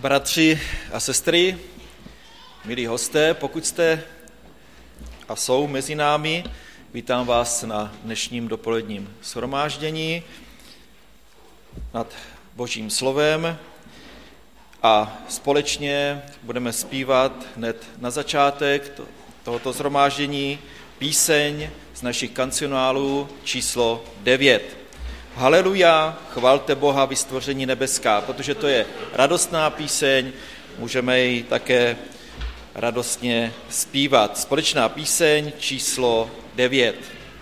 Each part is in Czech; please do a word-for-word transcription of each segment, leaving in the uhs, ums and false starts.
Bratři a sestry, milí hosté, pokud jste a jsou mezi námi, vítám vás na dnešním dopoledním shromáždění nad Božím slovem a společně budeme zpívat hned na začátek tohoto shromáždění píseň z našich kancionálů číslo devět. Haleluja, chvalte Boha, vystvoření nebeská, protože to je radostná píseň, můžeme ji také radostně zpívat. Společná píseň číslo devět.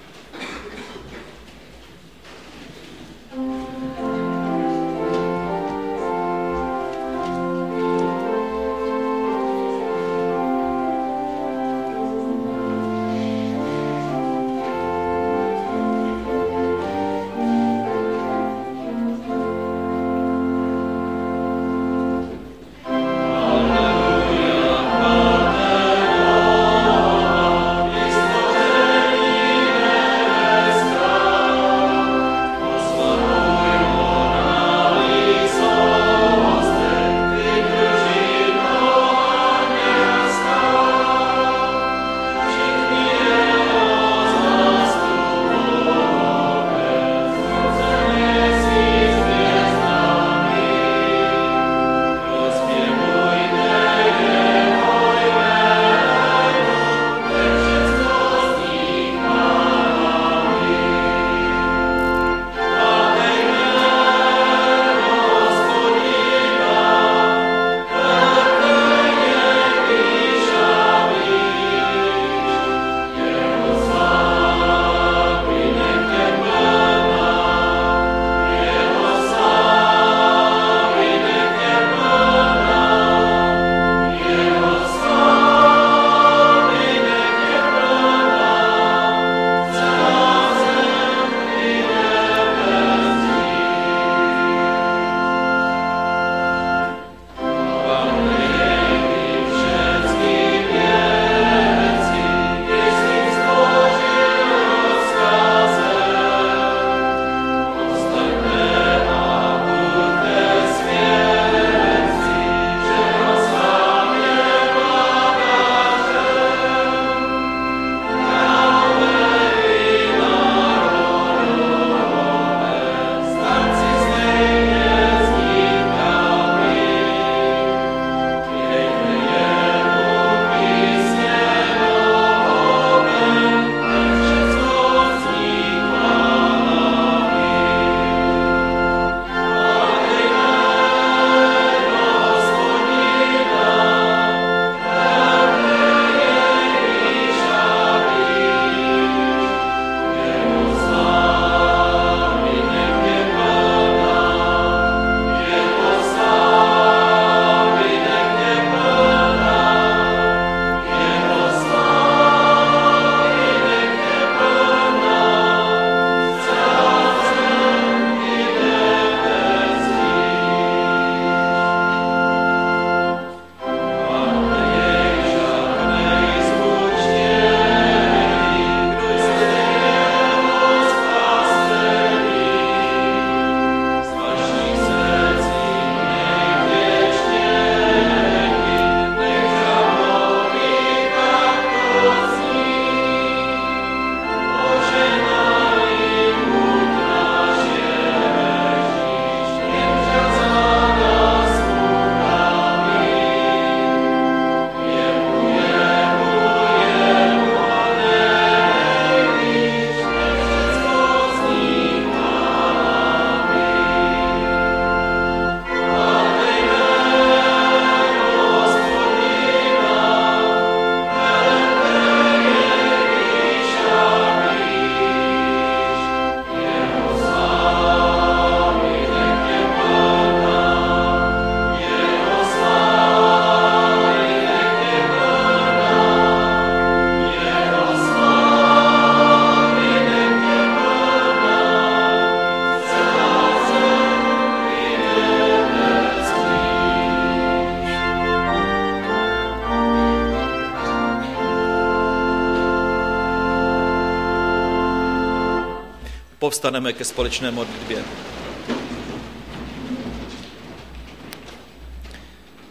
povstaneme ke společné modlitbě.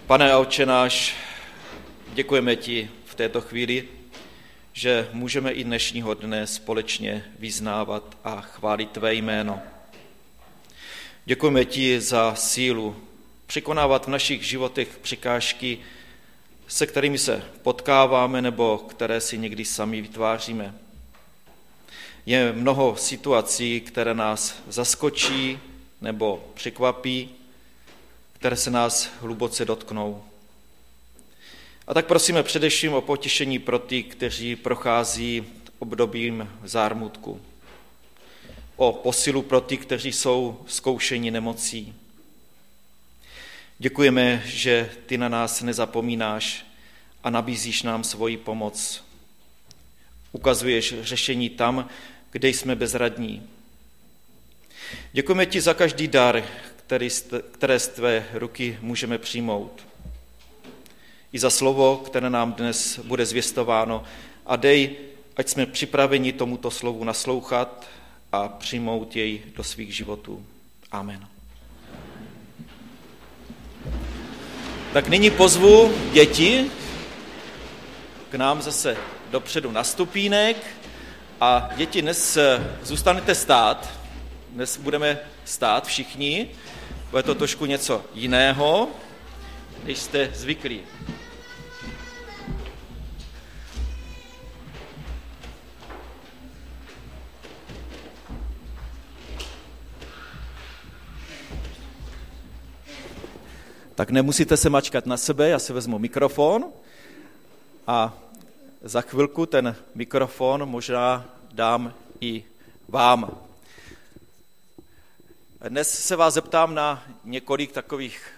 Pane a Otče náš, děkujeme ti v této chvíli, že můžeme i dnešního dne společně vyznávat a chválit tvé jméno. Děkujeme ti za sílu překonávat v našich životech překážky, se kterými se potkáváme nebo které si někdy sami vytváříme. Je mnoho situací, které nás zaskočí nebo překvapí, které se nás hluboce dotknou. A tak prosíme především o potěšení pro ty, kteří prochází obdobím zármutku. O posilu pro ty, kteří jsou zkoušeni nemocí. Děkujeme, že ty na nás nezapomínáš a nabízíš nám svoji pomoc. Ukazuješ řešení tam, kde jsme bezradní. Děkujeme ti za každý dar, který, které z tvé ruky můžeme přijmout. I za slovo, které nám dnes bude zvěstováno. A dej, ať jsme připraveni tomuto slovu naslouchat a přijmout jej do svých životů. Amen. Tak nyní pozvu děti k nám zase dopředu na stupínek a děti, dnes zůstanete stát, dnes budeme stát všichni, bude to trošku něco jiného, než jste zvyklí. Tak nemusíte se mačkat na sebe, já si vezmu mikrofon a za chvilku ten mikrofon možná dám i vám. Dnes se vás zeptám na několik takových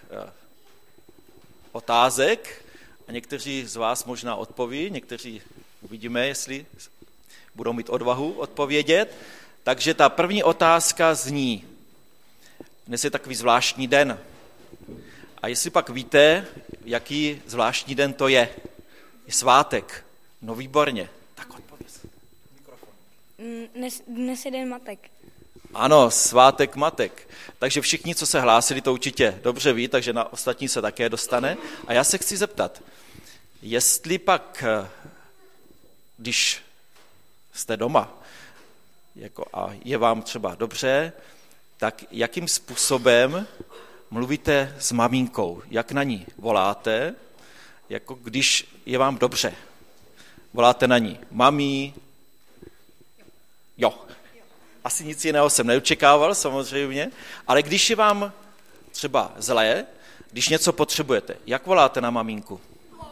otázek a někteří z vás možná odpoví, někteří uvidíme, jestli budou mít odvahu odpovědět. Takže ta první otázka zní, dnes je takový zvláštní den. A jestli pak víte, jaký zvláštní den to je, je svátek, no výborně, tak odpověz. Mikrofon. Dnes, dnes je den matek. Ano, svátek matek. Takže všichni, co se hlásili, to určitě dobře ví, takže na ostatní se také dostane. A já se chci zeptat, jestli pak, když jste doma jako a je vám třeba dobře, tak jakým způsobem mluvíte s maminkou, jak na ní voláte, jako když je vám dobře. Voláte na ní mami, jo. Asi nic jiného jsem neočekával, samozřejmě, ale když je vám třeba zlé, když něco potřebujete, jak voláte na maminku?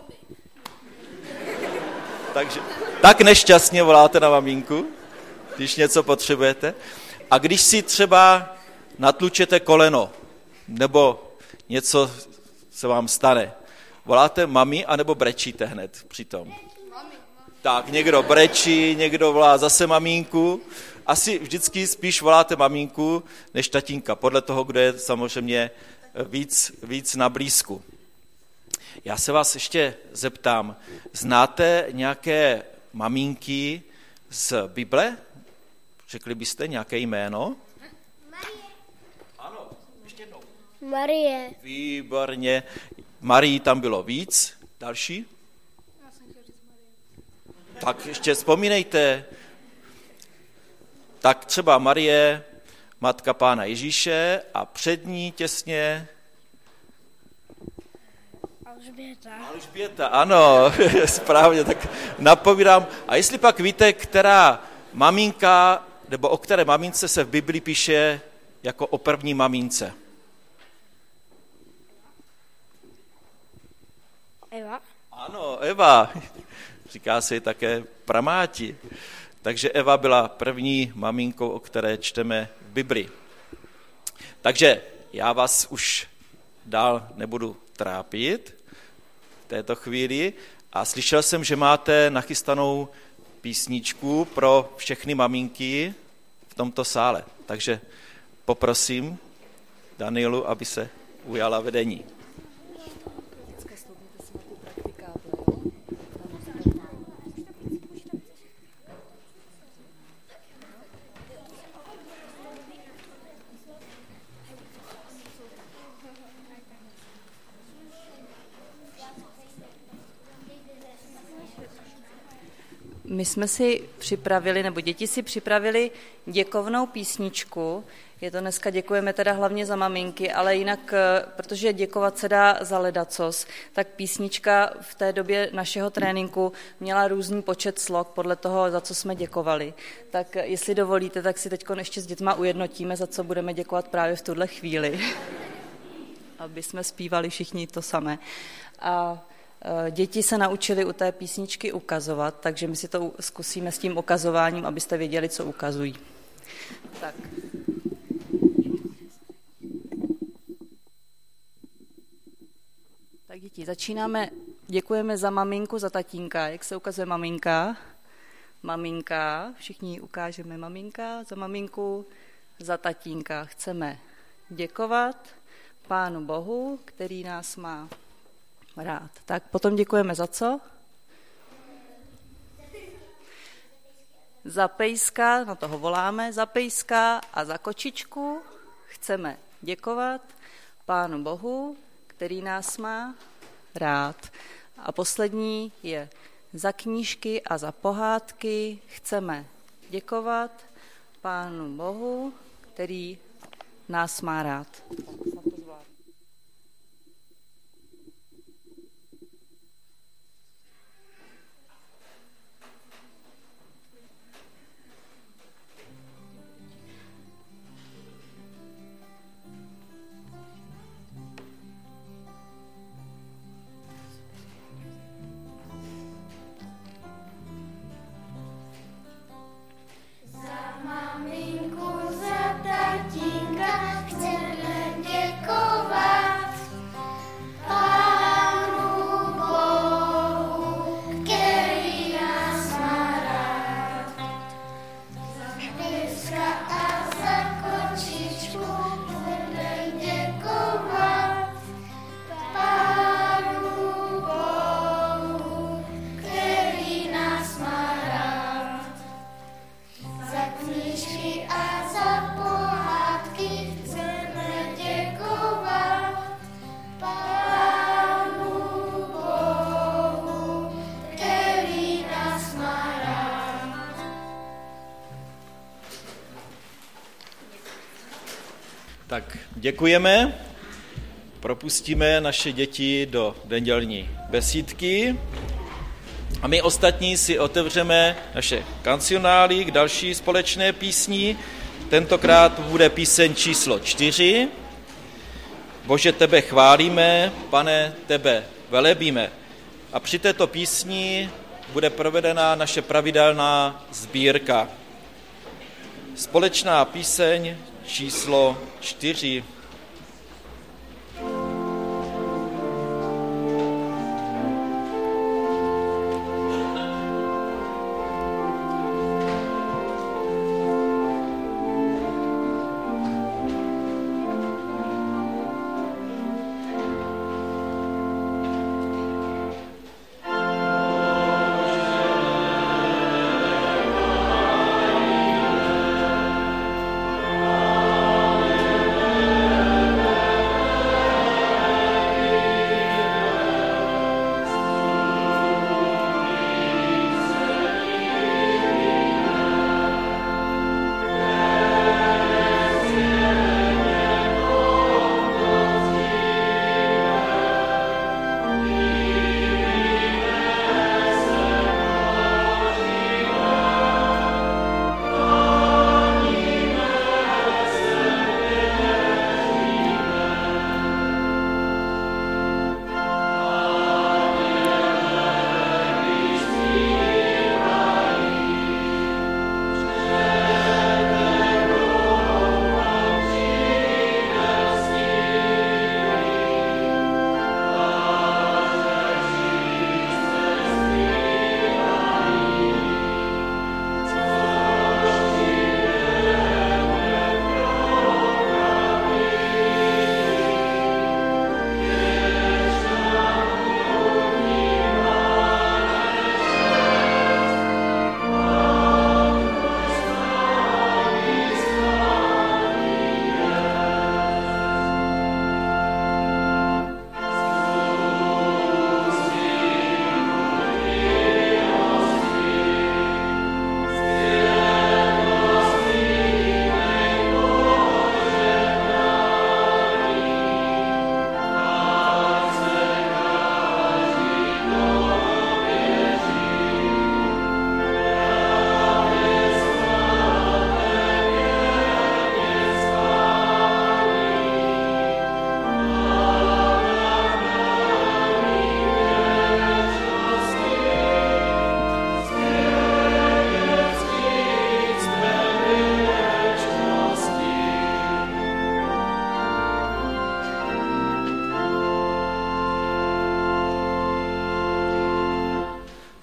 Takže tak nešťastně voláte na maminku, když něco potřebujete. A když si třeba natlučete koleno, nebo něco se vám stane, voláte mami, anebo brečíte hned přitom? Tak, někdo brečí, někdo volá zase maminku. Asi vždycky spíš voláte maminku než tatínka, podle toho, kdo je samozřejmě víc, víc na blízku. Já se vás ještě zeptám, znáte nějaké maminky z Bible? Řekli byste nějaké jméno? Marie. Ano, ještě jednou. Marie. Výborně. Marii tam bylo víc. Další? Já jsem chtěl říct Marie. Tak ještě vzpomínejte. Tak třeba Marie, matka Pána Ježíše a před ní těsně... Alžběta. Alžběta, ano, správně, tak napovídám. A jestli pak víte, která maminka, nebo o které mamince se v Biblii píše jako o první mamince? Eva. Ano, Eva. Říká se jí také pramáti. Takže Eva byla první maminkou, o které čteme v Biblii. Takže já vás už dál nebudu trápit v této chvíli a slyšel jsem, že máte nachystanou písničku pro všechny maminky v tomto sále. Takže poprosím Danielu, aby se ujala vedení. My jsme si připravili, nebo děti si připravili děkovnou písničku. Je to dneska děkujeme teda hlavně za maminky, ale jinak, protože děkovat se dá za ledacos, tak písnička v té době našeho tréninku měla různý počet slov podle toho, za co jsme děkovali. Tak jestli dovolíte, tak si teď ještě s dětma ujednotíme, za co budeme děkovat právě v tuhle chvíli. Aby jsme zpívali všichni to samé. A děti se naučili u té písničky ukazovat, takže my si to zkusíme s tím ukazováním, abyste věděli, co ukazují. Tak. Tak děti, začínáme, děkujeme za maminku, za tatínka. Jak se ukazuje maminka? Maminka, všichni ukážeme maminka, za maminku, za tatínka. Chceme děkovat Pánu Bohu, který nás má rád. Tak potom děkujeme za co? Za pejska, na toho voláme, za pejska a za kočičku chceme děkovat Pánu Bohu, který nás má rád. A poslední je za knížky a za pohádky chceme děkovat Pánu Bohu, který nás má rád. Tak děkujeme, propustíme naše děti do nedělní besídky a my ostatní si otevřeme naše kancionály k další společné písni. Tentokrát bude píseň číslo čtyři. Bože, tebe chválíme, Pane, tebe velebíme. A při této písni bude provedena naše pravidelná sbírka. Společná píseň číslo čtyři. Oh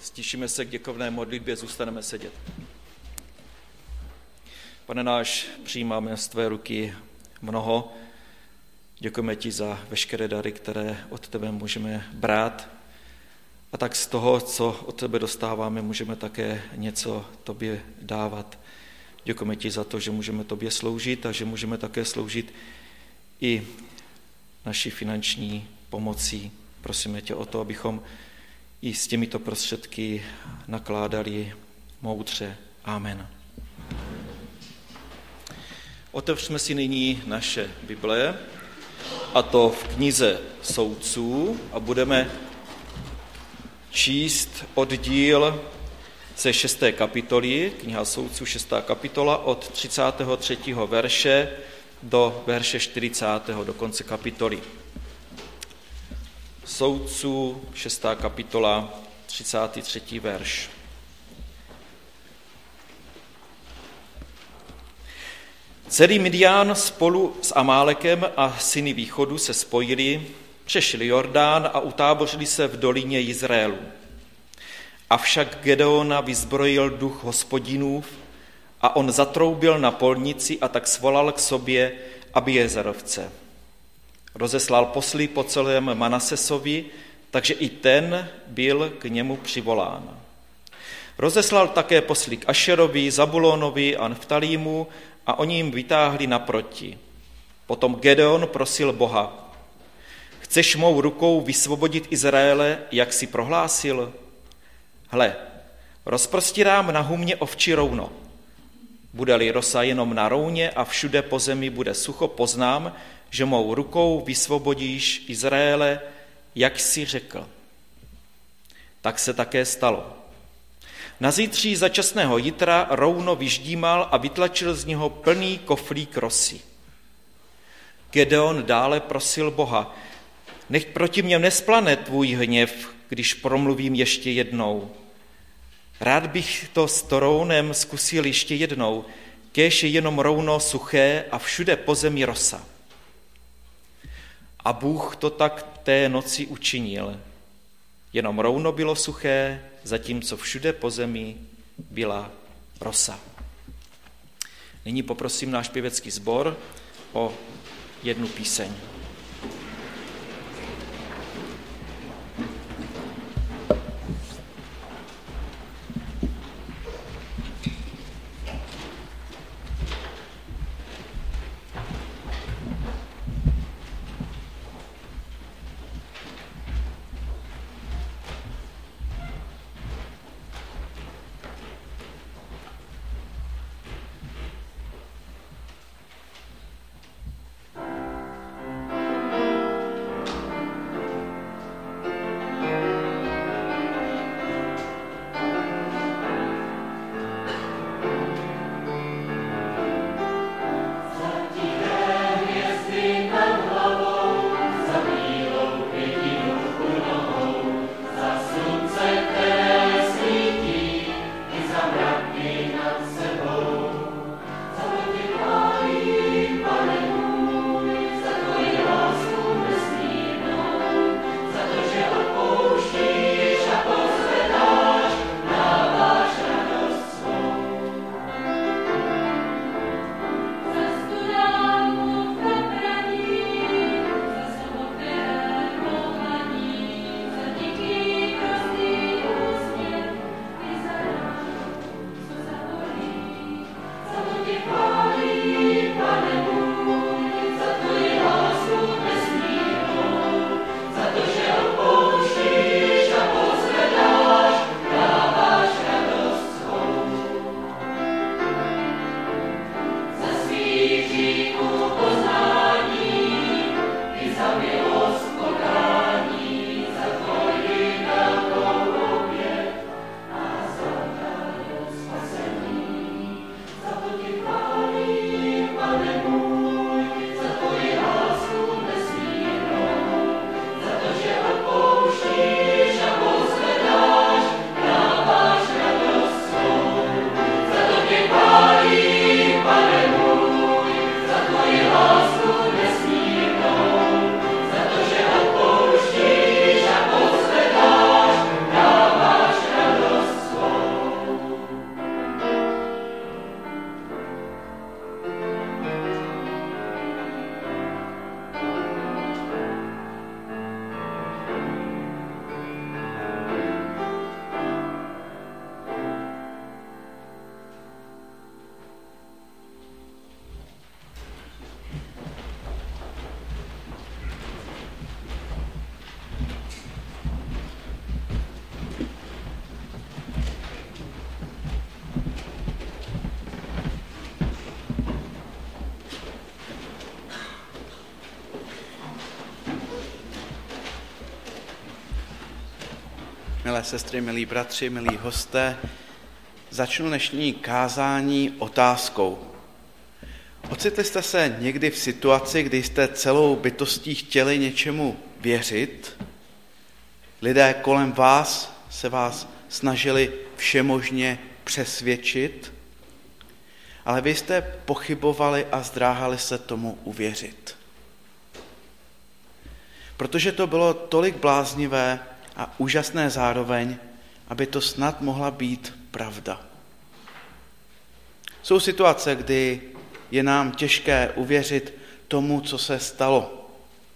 stišíme se k děkovné modlitbě, zůstaneme sedět. Pane náš, přijímáme z tvé ruky mnoho. Děkujeme ti za veškeré dary, které od tebe můžeme brát. A tak z toho, co od tebe dostáváme, můžeme také něco tobě dávat. Děkujeme ti za to, že můžeme tobě sloužit a že můžeme také sloužit i naší finanční pomocí. Prosíme tě o to, abychom i s těmito prostředky nakládali moudře. Amen. Otevřme si nyní naše Bible, a to v knize Soudců, a budeme číst oddíl ze šesté kapitoly, kniha Soudců, šestá kapitola, od třicátého třetího verše do verše čtyřicátého do konce kapitoly. Soudců, šestá kapitola, třicátý třetí verš. Celý Midian spolu s Amálekem a syny východu se spojili, přešli Jordán a utábořili se v dolině Jizraelu. Avšak Gedeona vyzbrojil duch Hospodinův a on zatroubil na polnici a tak svolal k sobě Abiezerovce. Rozeslal posly po celém Manasesovi, takže i ten byl k němu přivolán. Rozeslal také posly k Ašerovi, Zabulonovi a Neftalímu a oni jim vytáhli naproti. Potom Gedeon prosil Boha: Chceš mou rukou vysvobodit Izraele, jak si prohlásil? Hle, rozprostírám na humě ovčí rouno. Bude-li rosa jenom na rouně a všude po zemi bude sucho, poznám, že mou rukou vysvobodíš Izraele, jak jsi řekl. Tak se také stalo. Na zítří začasného jitra rouno vyždímal a vytlačil z něho plný koflík rosy. Gedeon dále prosil Boha: Nech proti mně nesplane tvůj hněv, když promluvím ještě jednou. Rád bych to s to rounem zkusil ještě jednou, kéž je jenom rouno suché a všude po zemi rosa. A Bůh to tak té noci učinil. Jenom rouno bylo suché, zatímco všude po zemi byla rosa. Nyní poprosím náš pěvecký sbor o jednu píseň. milé sestry, milí bratři, milí hosté, začnu dnešní kázání otázkou. Ocitli jste se někdy v situaci, kdy jste celou bytostí chtěli něčemu věřit? Lidé kolem vás se vás snažili všemožně přesvědčit, ale vy jste pochybovali a zdráhali se tomu uvěřit. Protože to bylo tolik bláznivé a úžasné zároveň, aby to snad mohla být pravda. Jsou situace, kdy je nám těžké uvěřit tomu, co se stalo.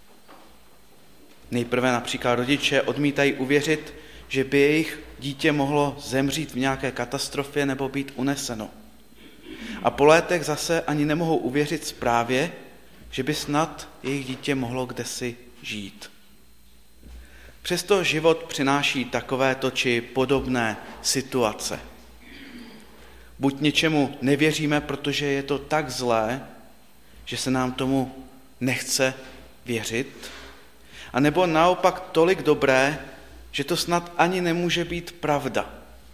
Nejprve například rodiče odmítají uvěřit, že by jejich dítě mohlo zemřít v nějaké katastrofě nebo být uneseno. A po létech zase ani nemohou uvěřit zprávě, že by snad jejich dítě mohlo kdesi žít. Přesto život přináší takovéto či podobné situace. Buď něčemu nevěříme, protože je to tak zlé, že se nám tomu nechce věřit, a nebo naopak tolik dobré, že to snad ani nemůže být pravda.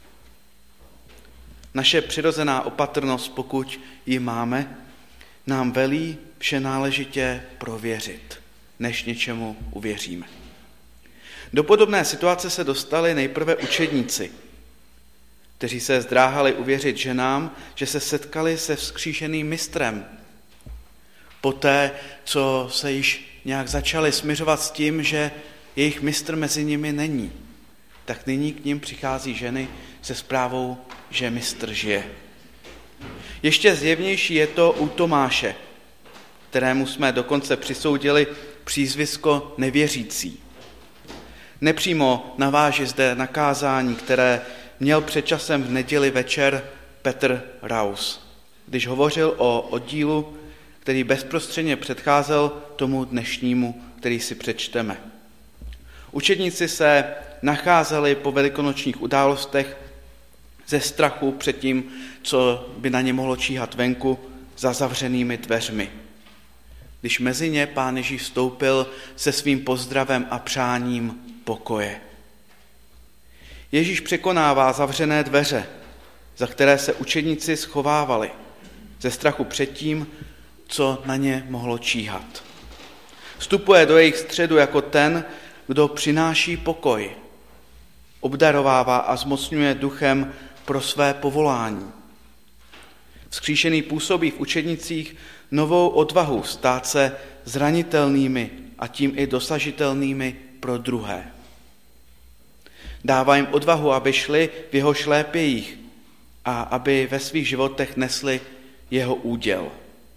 Naše přirozená opatrnost, pokud ji máme, nám velí vše náležitě prověřit, než něčemu uvěříme. Do podobné situace se dostali nejprve učedníci, kteří se zdráhali uvěřit ženám, že se setkali se vzkříšeným mistrem. Poté, co se již nějak začali smiřovat s tím, že jejich mistr mezi nimi není, tak nyní k nim přichází ženy se zprávou, že mistr žije. Ještě zjevnější je to u Tomáše, kterému jsme dokonce přisoudili přízvisko nevěřící. Nepřímo naváží zde na kázání, které měl před časem v neděli večer Petr Raus, když hovořil o oddílu, který bezprostředně předcházel tomu dnešnímu, který si přečteme. Učedníci se nacházeli po velikonočních událostech ze strachu před tím, co by na ně mohlo číhat venku, za zavřenými dveřmi. Když mezi ně Pán Ježíš vstoupil se svým pozdravem a přáním pokoje. Ježíš překonává zavřené dveře, za které se učedníci schovávali, ze strachu před tím, co na ně mohlo číhat. Vstupuje do jejich středu jako ten, kdo přináší pokoj, obdarovává a zmocňuje duchem pro své povolání. Vzkříšený působí v učednicích novou odvahu stát se zranitelnými a tím i dosažitelnými pro druhé. Dává jim odvahu, aby šli v jeho šlépějích a aby ve svých životech nesli jeho úděl.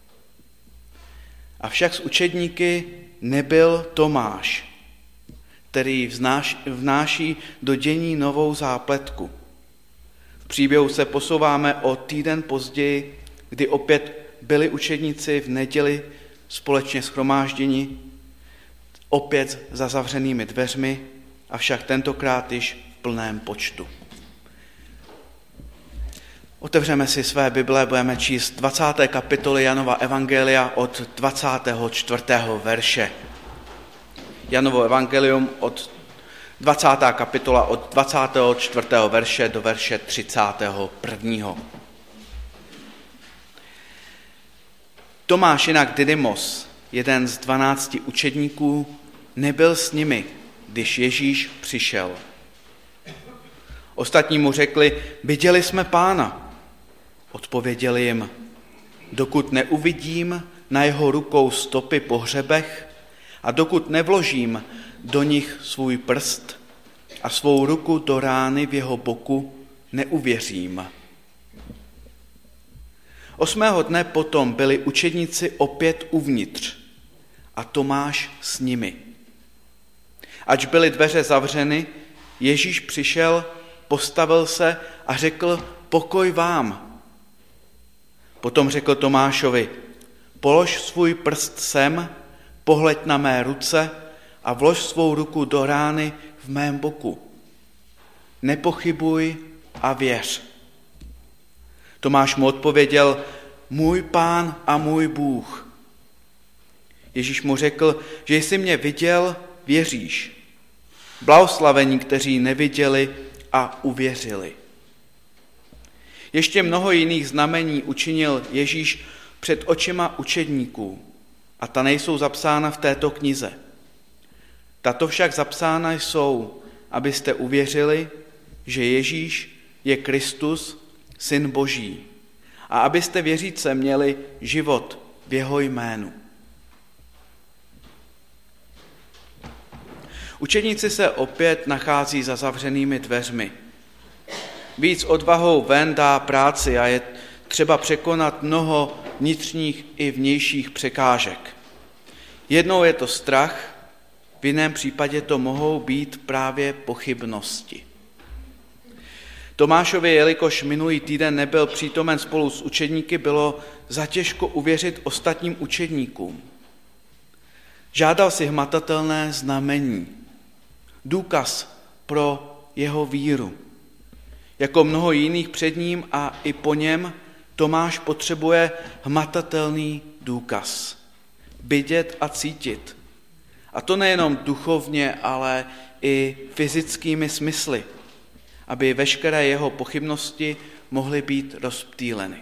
Avšak s učedníky nebyl Tomáš, který vznáš, vnáší do dění novou zápletku. V příběhu se posouváme o týden později, kdy opět byli učedníci v neděli společně shromážděni, opět za zavřenými dveřmi, avšak tentokrát již v plném počtu. Otevřeme si své Bible, budeme číst dvacáté kapitoly Janova evangelia od dvacátého čtvrtého verše. Janovo evangelium od dvacátá kapitola od dvacátého čtvrtého verše do verše třicátého prvního. Tomáš, jinak Didymos, jeden z dvanácti učedníků, nebyl s nimi, když Ježíš přišel. Ostatní mu řekli, viděli jsme Pána. Odpověděli jim, dokud neuvidím na jeho rukou stopy po hřebech a dokud nevložím do nich svůj prst a svou ruku do rány v jeho boku, neuvěřím. Osmého dne potom byli učedníci opět uvnitř a Tomáš s nimi. Ač byly dveře zavřeny, Ježíš přišel, postavil se a řekl, pokoj vám. Potom řekl Tomášovi, polož svůj prst sem, pohleď na mé ruce a vlož svou ruku do rány v mém boku. Nepochybuj a věř. Tomáš mu odpověděl, můj Pán a můj Bůh. Ježíš mu řekl, že jsi mě viděl, věříš. Blahoslavení, kteří neviděli a uvěřili. Ještě mnoho jiných znamení učinil Ježíš před očima učedníků a ta nejsou zapsána v této knize. Tato však zapsána jsou, abyste uvěřili, že Ježíš je Kristus, Syn Boží, a abyste věříce měli život v jeho jménu. Učedníci se opět nachází za zavřenými dveřmi. Víc odvahou ven dá práci a je třeba překonat mnoho vnitřních i vnějších překážek. Jednou je to strach, v jiném případě to mohou být právě pochybnosti. Tomášovi, jelikož minulý týden nebyl přítomen spolu s učedníky, bylo zatěžko uvěřit ostatním učedníkům. Žádal si hmatatelné znamení, důkaz pro jeho víru. Jako mnoho jiných před ním a i po něm, Tomáš potřebuje hmatatelný důkaz. Vidět a cítit. A to nejenom duchovně, ale i fyzickými smysly, aby veškeré jeho pochybnosti mohly být rozptýleny.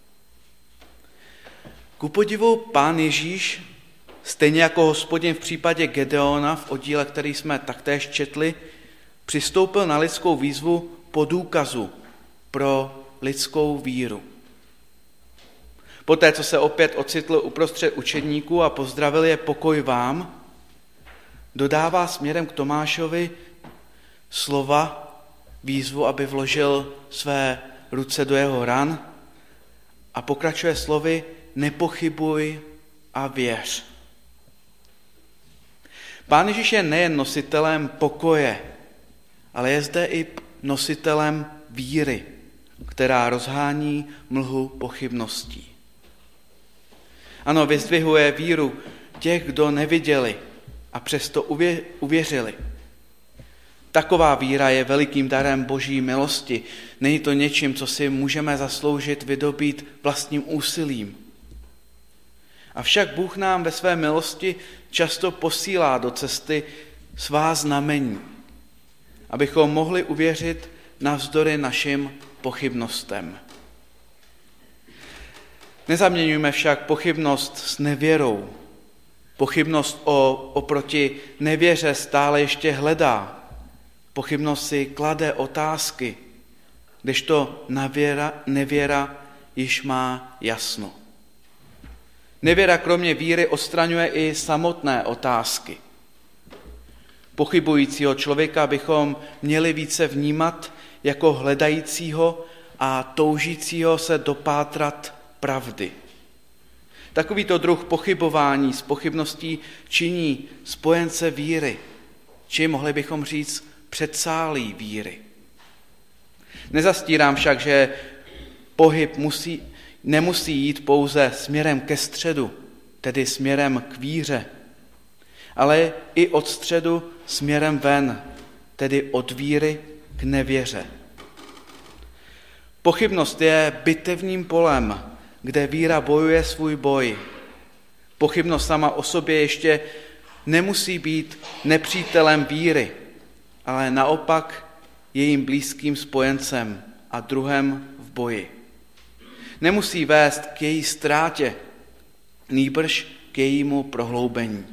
Ku podivu Pán Ježíš, stejně jako Hospodin v případě Gedeona v oddíle, který jsme taktéž četli, přistoupil na lidskou výzvu po důkazu pro lidskou víru. Poté, co se opět ocitl uprostřed učedníků a pozdravil je pokoj vám, dodává směrem k Tomášovi slova, výzvu, aby vložil své ruce do jeho ran a pokračuje slovy nepochybuj a věř. Pán Ježíš je nejen nositelem pokoje, ale je zde i nositelem víry, která rozhání mlhu pochybností. Ano, vyzdvihuje víru těch, kdo neviděli a přesto uvěřili. Taková víra je velikým darem Boží milosti. Není to něčím, co si můžeme zasloužit, vydobít vlastním úsilím. Avšak Bůh nám ve své milosti často posílá do cesty svá znamení, abychom mohli uvěřit navzdory našim pochybnostem. Nezaměňujme však pochybnost s nevěrou. Pochybnost o, oproti nevěře stále ještě hledá. Pochybnost si klade otázky, kdežto nevěra, nevěra již má jasno. Nevěra kromě víry odstraňuje i samotné otázky. Pochybujícího člověka bychom měli více vnímat jako hledajícího a toužícího se dopátrat pravdy. Takovýto druh pochybování s pochybností činí spojence víry, či mohli bychom říct předsálí víry. Nezastírám však, že pohyb musí, nemusí jít pouze směrem ke středu, tedy směrem k víře, ale i od středu směrem ven, tedy od víry k nevěře. Pochybnost je bitevním polem, kde víra bojuje svůj boj. Pochybnost sama o sobě ještě nemusí být nepřítelem víry, ale naopak jejím blízkým spojencem a druhem v boji. Nemusí vést k její ztrátě, nýbrž k jejímu prohloubení.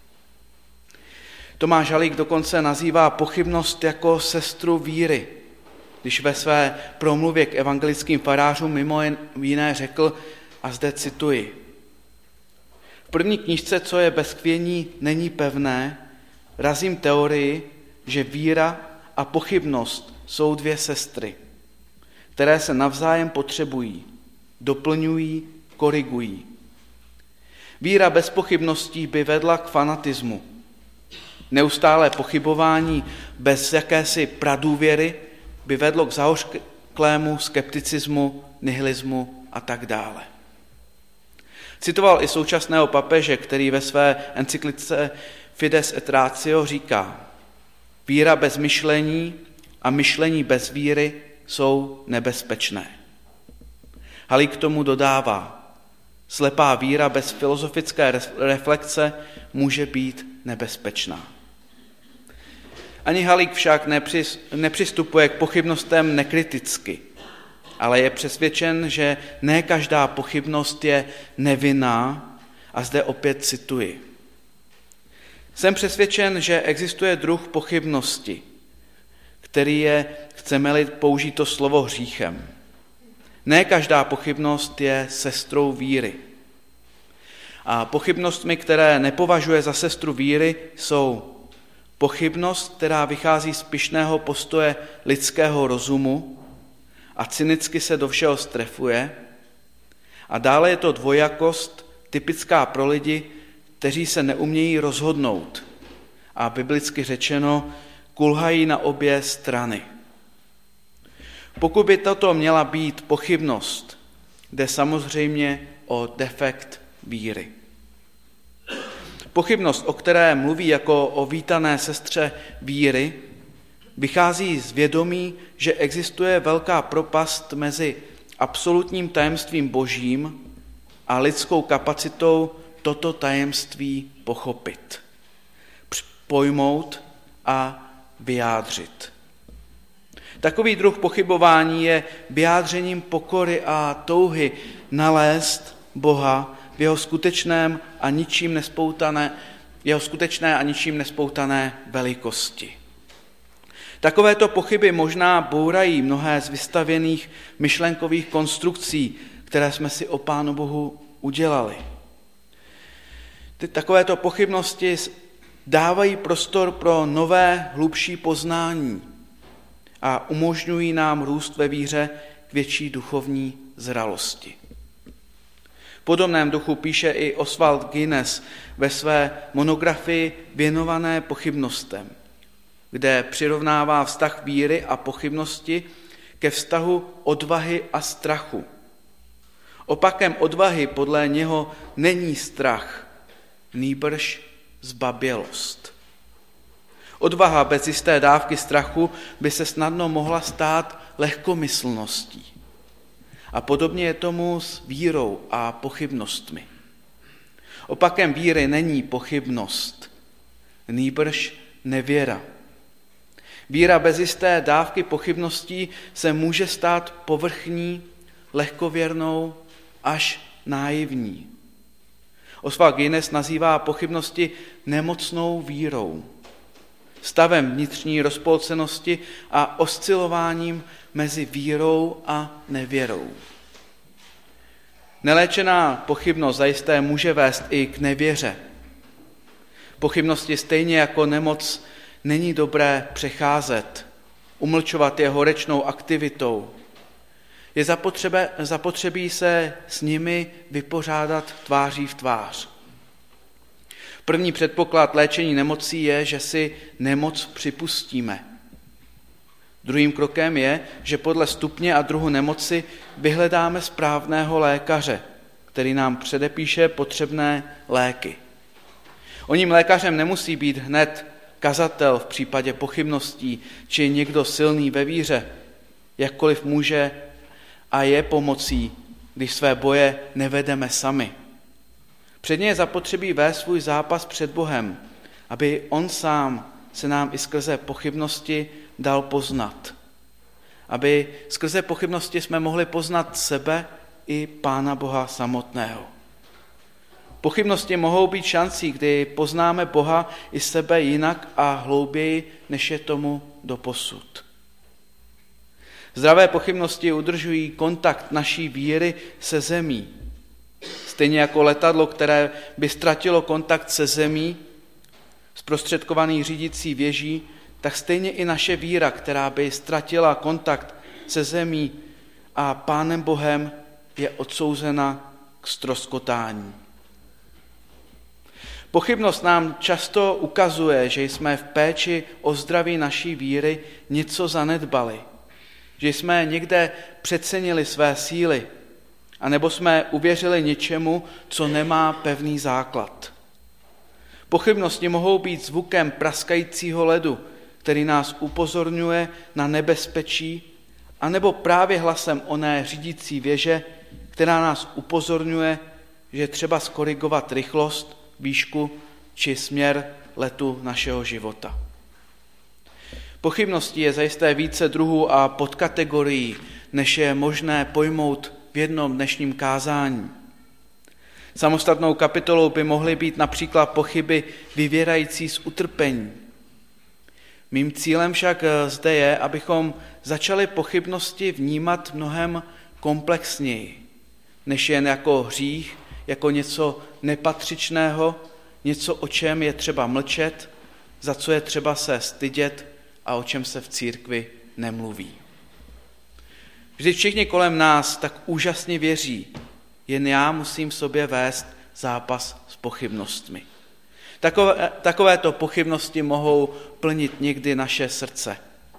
Tomáš Halík dokonce nazývá pochybnost jako sestru víry, když ve své promluvě k evangelickým farářům mimo jiné řekl, a zde cituji: v první knížce, co je bez kvění, není pevné, razím teorii, že víra a pochybnost jsou dvě sestry, které se navzájem potřebují, doplňují, korigují. Víra bez pochybností by vedla k fanatismu. Neustálé pochybování bez jakési pradůvěry by vedlo k zahořklému skepticismu, nihilismu a tak dále. Citoval i současného papeže, který ve své encyklice Fides et Ratio říká: víra bez myšlení a myšlení bez víry jsou nebezpečné. Halík k tomu dodává: slepá víra bez filozofické reflexe může být nebezpečná. Ani Halík však nepřistupuje k pochybnostem nekriticky, ale je přesvědčen, že ne každá pochybnost je nevinná, a zde opět cituji. Jsem přesvědčen, že existuje druh pochybnosti, který je, chceme-li použít to slovo, hříchem. Ne každá pochybnost je sestrou víry. A pochybnostmi, které nepovažuje za sestru víry, jsou pochybnost, která vychází z pyšného postoje lidského rozumu a cynicky se do všeho strefuje. A dále je to dvojakost, typická pro lidi, kteří se neumějí rozhodnout a biblicky řečeno kulhají na obě strany. Pokud by toto měla být pochybnost, jde samozřejmě o defekt víry. Pochybnost, o které mluví jako o vítané sestře víry, vychází z vědomí, že existuje velká propast mezi absolutním tajemstvím Božím a lidskou kapacitou toto tajemství pochopit, pojmout a vyjádřit. Takový druh pochybování je vyjádřením pokory a touhy nalézt Boha v jeho skutečném a ničím nespoutané, jeho skutečné a ničím nespoutané velikosti. Takovéto pochyby možná bourají mnohé z vystavěných myšlenkových konstrukcí, které jsme si o Pánu Bohu udělali. Ty takovéto pochybnosti dávají prostor pro nové, hlubší poznání a umožňují nám růst ve víře k větší duchovní zralosti. V podobném duchu píše i Oswald Guinness ve své monografii věnované pochybnostem, kde přirovnává vztah víry a pochybnosti ke vztahu odvahy a strachu. Opakem odvahy podle něho není strach, nýbrž zbabělost. Odvaha bez jisté dávky strachu by se snadno mohla stát lehkomyslností. A podobně je tomu s vírou a pochybnostmi. Opakem víry není pochybnost, nýbrž nevěra. Víra bez jisté dávky pochybností se může stát povrchní, lehkověrnou až naivní. Oswald Guinness nazývá pochybnosti nemocnou vírou, stavem vnitřní rozpolcenosti a oscilováním mezi vírou a nevěrou. Neléčená pochybnost zajisté může vést i k nevěře. Pochybnosti stejně jako nemoc není dobré přecházet, umlčovat je horečnou aktivitou. Je zapotřebí, zapotřebí se s nimi vypořádat tváří v tvář. První předpoklad léčení nemocí je, že si nemoc připustíme. Druhým krokem je, že podle stupně a druhu nemoci vyhledáme správného lékaře, který nám předepíše potřebné léky. Oním lékařem nemusí být hned kazatel v případě pochybností či někdo silný ve víře, jakkoliv může a je pomocí, když své boje nevedeme sami. Předně je zapotřebí vést svůj zápas před Bohem, aby on sám se nám i skrze pochybnosti dal poznat. Aby skrze pochybnosti jsme mohli poznat sebe i Pána Boha samotného. Pochybnosti mohou být šancí, kdy poznáme Boha i sebe jinak a hlouběji, než je tomu doposud. Zdravé pochybnosti udržují kontakt naší víry se zemí. Stejně jako letadlo, které by ztratilo kontakt se zemí, zprostředkovaný řídící věží, tak stejně i naše víra, která by ztratila kontakt se zemí a Pánem Bohem, je odsouzena k ztroskotání. Pochybnost nám často ukazuje, že jsme v péči o zdraví naší víry něco zanedbali, že jsme někde přecenili své síly, anebo jsme uvěřili něčemu, co nemá pevný základ. Pochybnosti mohou být zvukem praskajícího ledu, který nás upozorňuje na nebezpečí, anebo právě hlasem oné řídící věže, která nás upozorňuje, že třeba skorigovat rychlost, výšku či směr letu našeho života. Pochybností je zajisté více druhů a podkategorií, než je možné pojmout v jednom dnešním kázání. Samostatnou kapitolou by mohly být například pochyby vyvěrající z utrpení. Mým cílem však zde je, abychom začali pochybnosti vnímat mnohem komplexněji, než jen jako hřích, jako něco nepatřičného, něco, o čem je třeba mlčet, za co je třeba se stydět a o čem se v církvi nemluví. Vždyť všichni kolem nás tak úžasně věří, jen já musím v sobě vést zápas s pochybnostmi. Takové, takovéto pochybnosti mohou plnit někdy naše srdce.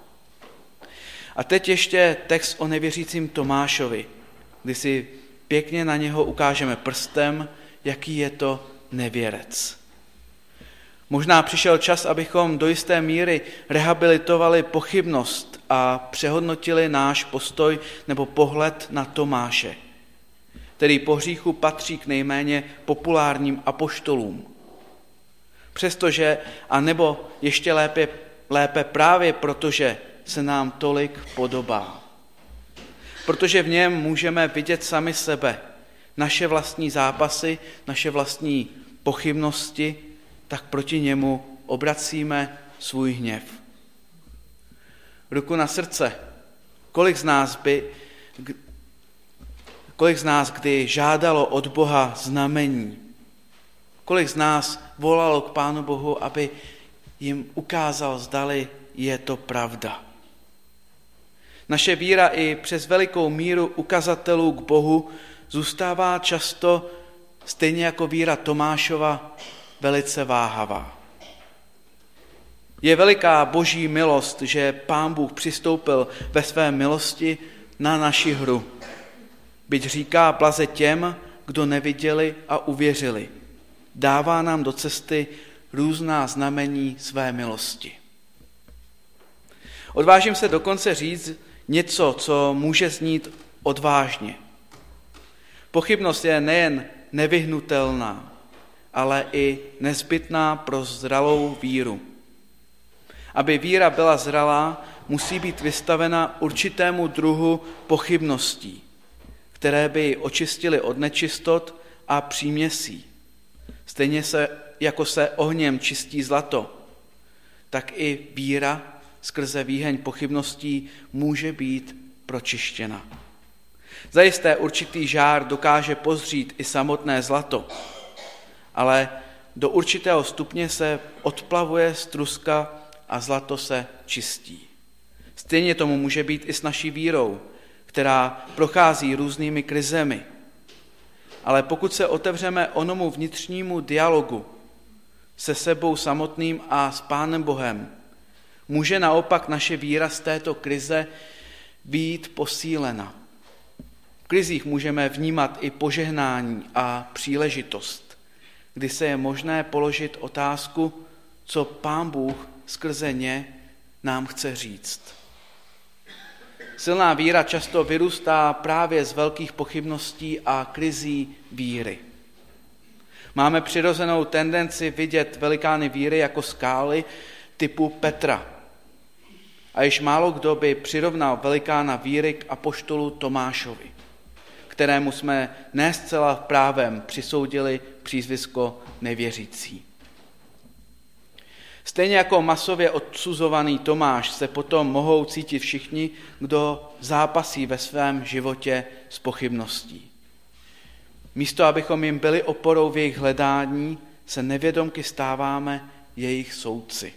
A teď ještě text o nevěřícím Tomášovi, kdy si pěkně na něho ukážeme prstem, jaký je to nevěrec. Možná přišel čas, abychom do jisté míry rehabilitovali pochybnost a přehodnotili náš postoj nebo pohled na Tomáše, který po hříchu patří k nejméně populárním apoštolům. Přestože, a nebo ještě lépe, lépe právě protože se nám tolik podobá. Protože v něm můžeme vidět sami sebe, naše vlastní zápasy, naše vlastní pochybnosti, tak proti němu obracíme svůj hněv. Ruku na srdce, kolik z nás by, kolik z nás kdy žádalo od Boha znamení, kolik z nás volalo k Pánu Bohu, aby jim ukázal, zdali je to pravda. Naše víra i přes velikou míru ukazatelů k Bohu zůstává často, stejně jako víra Tomášova, velice váhavá. Je veliká boží milost, že Pán Bůh přistoupil ve své milosti na naši hru. Byť říká blaze těm, kdo neviděli a uvěřili. Dává nám do cesty různá znamení své milosti. Odvážím se dokonce říct něco, co může znít odvážně. Pochybnost je nejen nevyhnutelná, ale i nezbytná pro zralou víru. Aby víra byla zralá, musí být vystavena určitému druhu pochybností, které by ji očistily od nečistot a příměsí. Stejně se, jako se ohněm čistí zlato, tak i víra skrze výheň pochybností může být pročištěna. Zajisté určitý žár dokáže pozřít i samotné zlato, ale do určitého stupně se odplavuje struska a zlato se čistí. Stejně tomu může být i s naší vírou, která prochází různými krizemi. Ale pokud se otevřeme onomu vnitřnímu dialogu se sebou samotným a s Pánem Bohem, může naopak naše víra z této krize být posílena. V krizích můžeme vnímat i požehnání a příležitost, kdy se je možné položit otázku, co Pán Bůh skrze ně nám chce říct. Silná víra často vyrůstá právě z velkých pochybností a krizí víry. Máme přirozenou tendenci vidět velikány víry jako skály typu Petra. A již málo kdo by přirovnal velikána víry k apoštolu Tomášovi, kterému jsme ne zcela právem přisoudili přízvisko nevěřící. Stejně jako masově odsuzovaný Tomáš se potom mohou cítit všichni, kdo zápasí ve svém životě s pochybností. Místo, abychom jim byli oporou v jejich hledání, se nevědomky stáváme jejich soudci.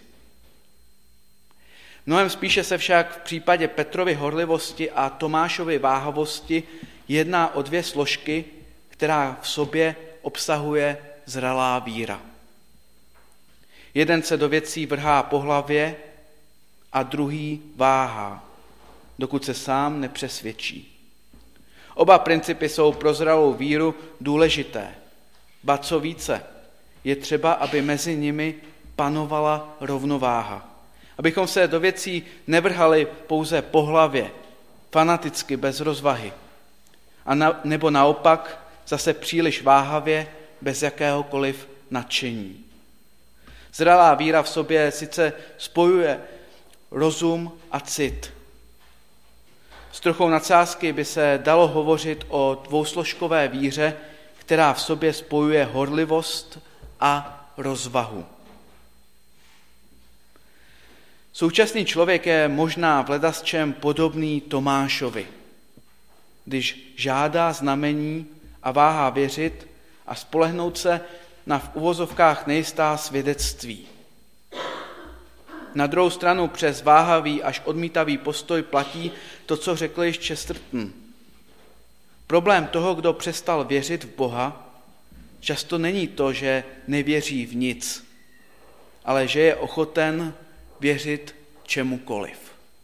Mnohem spíše se však v případě Petrovy horlivosti a Tomášovy váhavosti jedná o dvě složky, která v sobě obsahuje zralá víra. Jeden se do věcí vrhá po hlavě a druhý váhá, dokud se sám nepřesvědčí. Oba principy jsou pro zralou víru důležité. Ba co více, je třeba, aby mezi nimi panovala rovnováha. Abychom se do věcí nevrhali pouze po hlavě, fanaticky bez rozvahy, a na, nebo naopak zase příliš váhavě, bez jakéhokoliv nadšení. Zralá víra v sobě sice spojuje rozum a cit. S trochou nadsázky by se dalo hovořit o dvousložkové víře, která v sobě spojuje horlivost a rozvahu. Současný člověk je možná v ledasčem podobný Tomášovi, když žádá znamení a váhá věřit a spolehnout se na v uvozovkách nejistá svědectví. Na druhou stranu přes váhavý až odmítavý postoj platí to, co řekl již Chesterton. Problém toho, kdo přestal věřit v Boha, často není to, že nevěří v nic, ale že je ochoten věřit čemukoliv.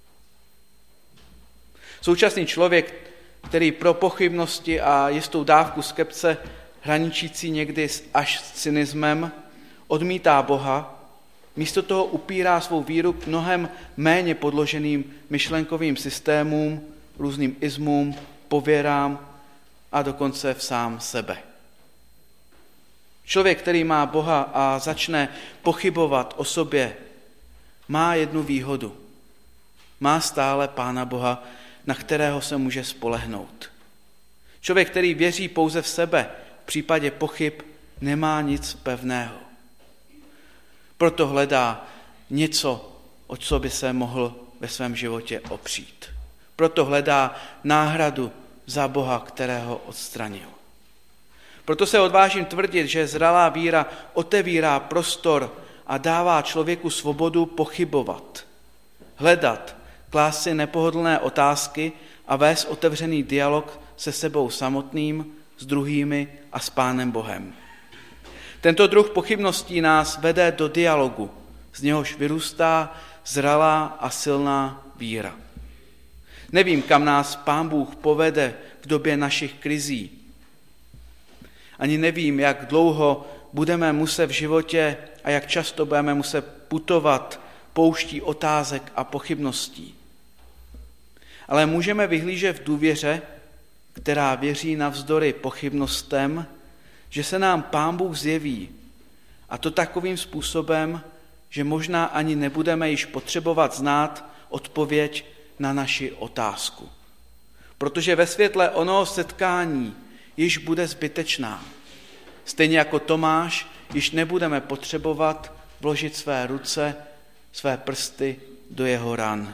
Současný člověk, který pro pochybnosti a jistou dávku skepse, hraničící někdy až s cynismem, odmítá Boha, místo toho upírá svou víru k mnohem méně podloženým myšlenkovým systémům, různým izmům, pověrám a dokonce v sám sebe. Člověk, který má Boha a začne pochybovat o sobě, má jednu výhodu. Má stále Pána Boha, na kterého se může spolehnout. Člověk, který věří pouze v sebe, v případě pochyb nemá nic pevného. Proto hledá něco, o co by se mohl ve svém životě opřít. Proto hledá náhradu za Boha, kterého odstranil. Proto se odvážím tvrdit, že zralá víra otevírá prostor a dává člověku svobodu pochybovat, hledat, klást si nepohodlné otázky a vést otevřený dialog se sebou samotným, s druhými a s Pánem Bohem. Tento druh pochybností nás vede do dialogu, z něhož vyrůstá zralá a silná víra. Nevím, kam nás Pán Bůh povede v době našich krizí. Ani nevím, jak dlouho budeme muset v životě a jak často budeme muset putovat pouští otázek a pochybností. Ale můžeme vyhlížet v důvěře, která věří navzdory pochybnostem, že se nám Pán Bůh zjeví, a to takovým způsobem, že možná ani nebudeme již potřebovat znát odpověď na naši otázku. Protože ve světle onoho setkání již bude zbytečná. Stejně jako Tomáš, již nebudeme potřebovat vložit své ruce, své prsty do jeho ran.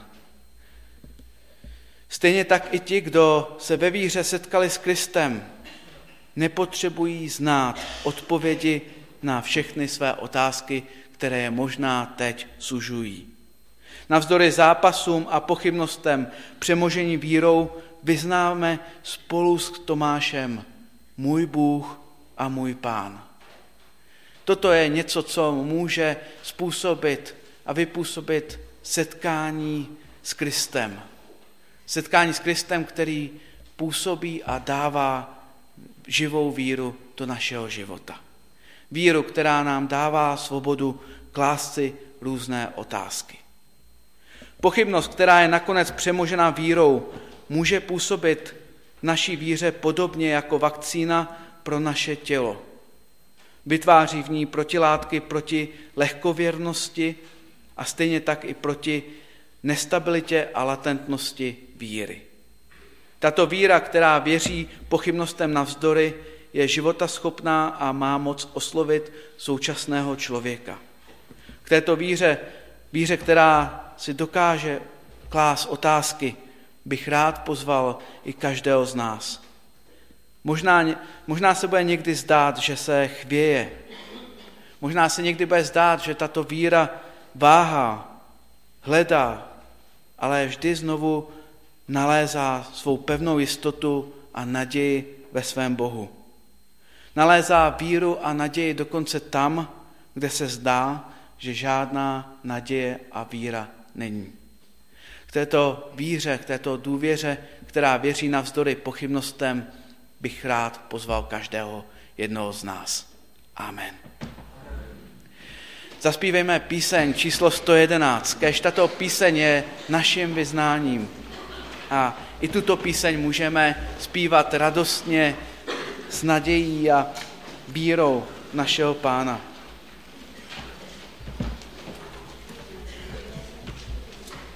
Stejně tak i ti, kdo se ve víře setkali s Kristem, nepotřebují znát odpovědi na všechny své otázky, které je možná teď sužují. Navzdory zápasům a pochybnostem přemožení vírou vyznáme spolu s Tomášem můj Bůh a můj Pán. Toto je něco, co může způsobit a vypůsobit setkání s Kristem. Setkání s Kristem, který působí a dává živou víru do našeho života. Víru, která nám dává svobodu klást si různé otázky. Pochybnost, která je nakonec přemožena vírou, může působit naší víře podobně jako vakcína pro naše tělo. Vytváří v ní protilátky proti lehkověrnosti a stejně tak i proti nestabilitě a latentnosti víry. Tato víra, která věří pochybnostem navzdory, je životaschopná a má moc oslovit současného člověka. K této víře, víře, která si dokáže klást otázky, bych rád pozval i každého z nás. Možná, možná se bude někdy zdát, že se chvěje. Možná se někdy bude zdát, že tato víra váhá, hledá, ale vždy znovu nalézá svou pevnou jistotu a naději ve svém Bohu. Nalézá víru a naději dokonce tam, kde se zdá, že žádná naděje a víra není. K této víře, k této důvěře, která věří navzdory pochybnostem, bych rád pozval každého jednoho z nás. Amen. Zaspívejme píseň číslo sto jedenáct. Kéž tato píseň je naším vyznáním. A i tuto píseň můžeme zpívat radostně s nadějí a vírou našeho Pána.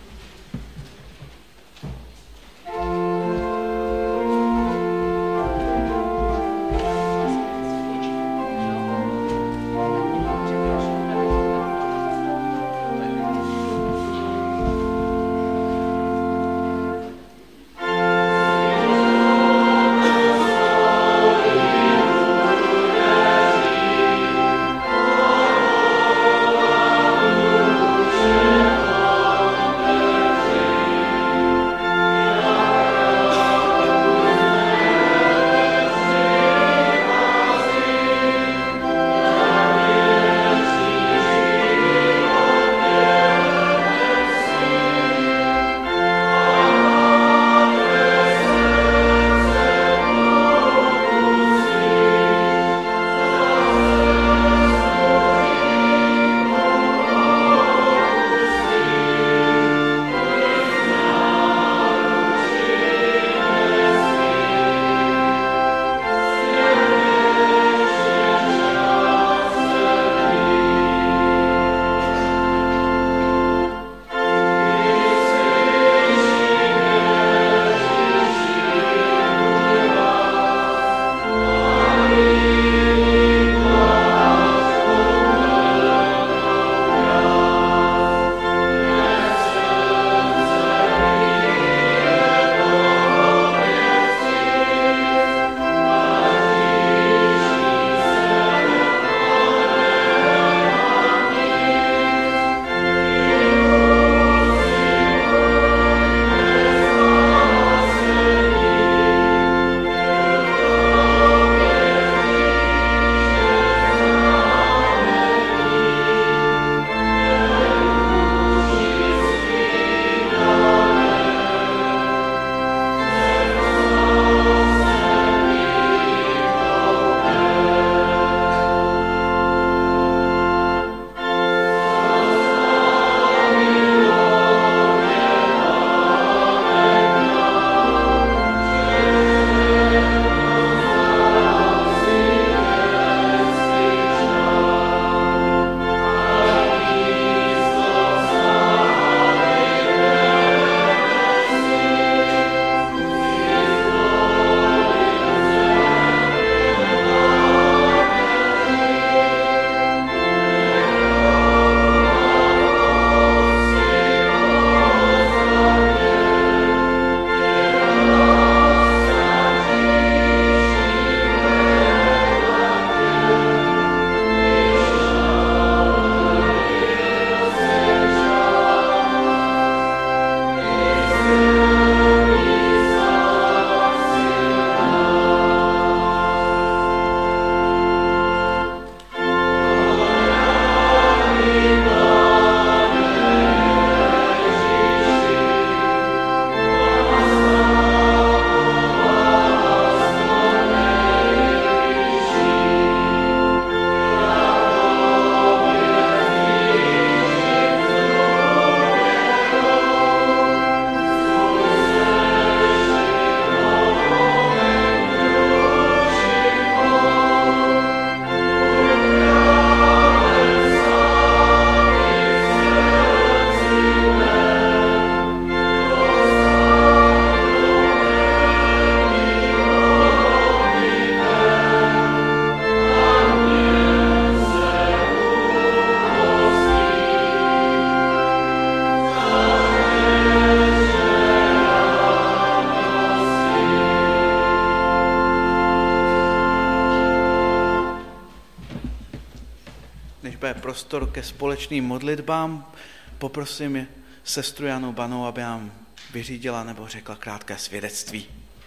nejprve prostor ke společným modlitbám. Poprosím sestru Janu Banou, aby nám vyřídila nebo řekla krátké svědectví.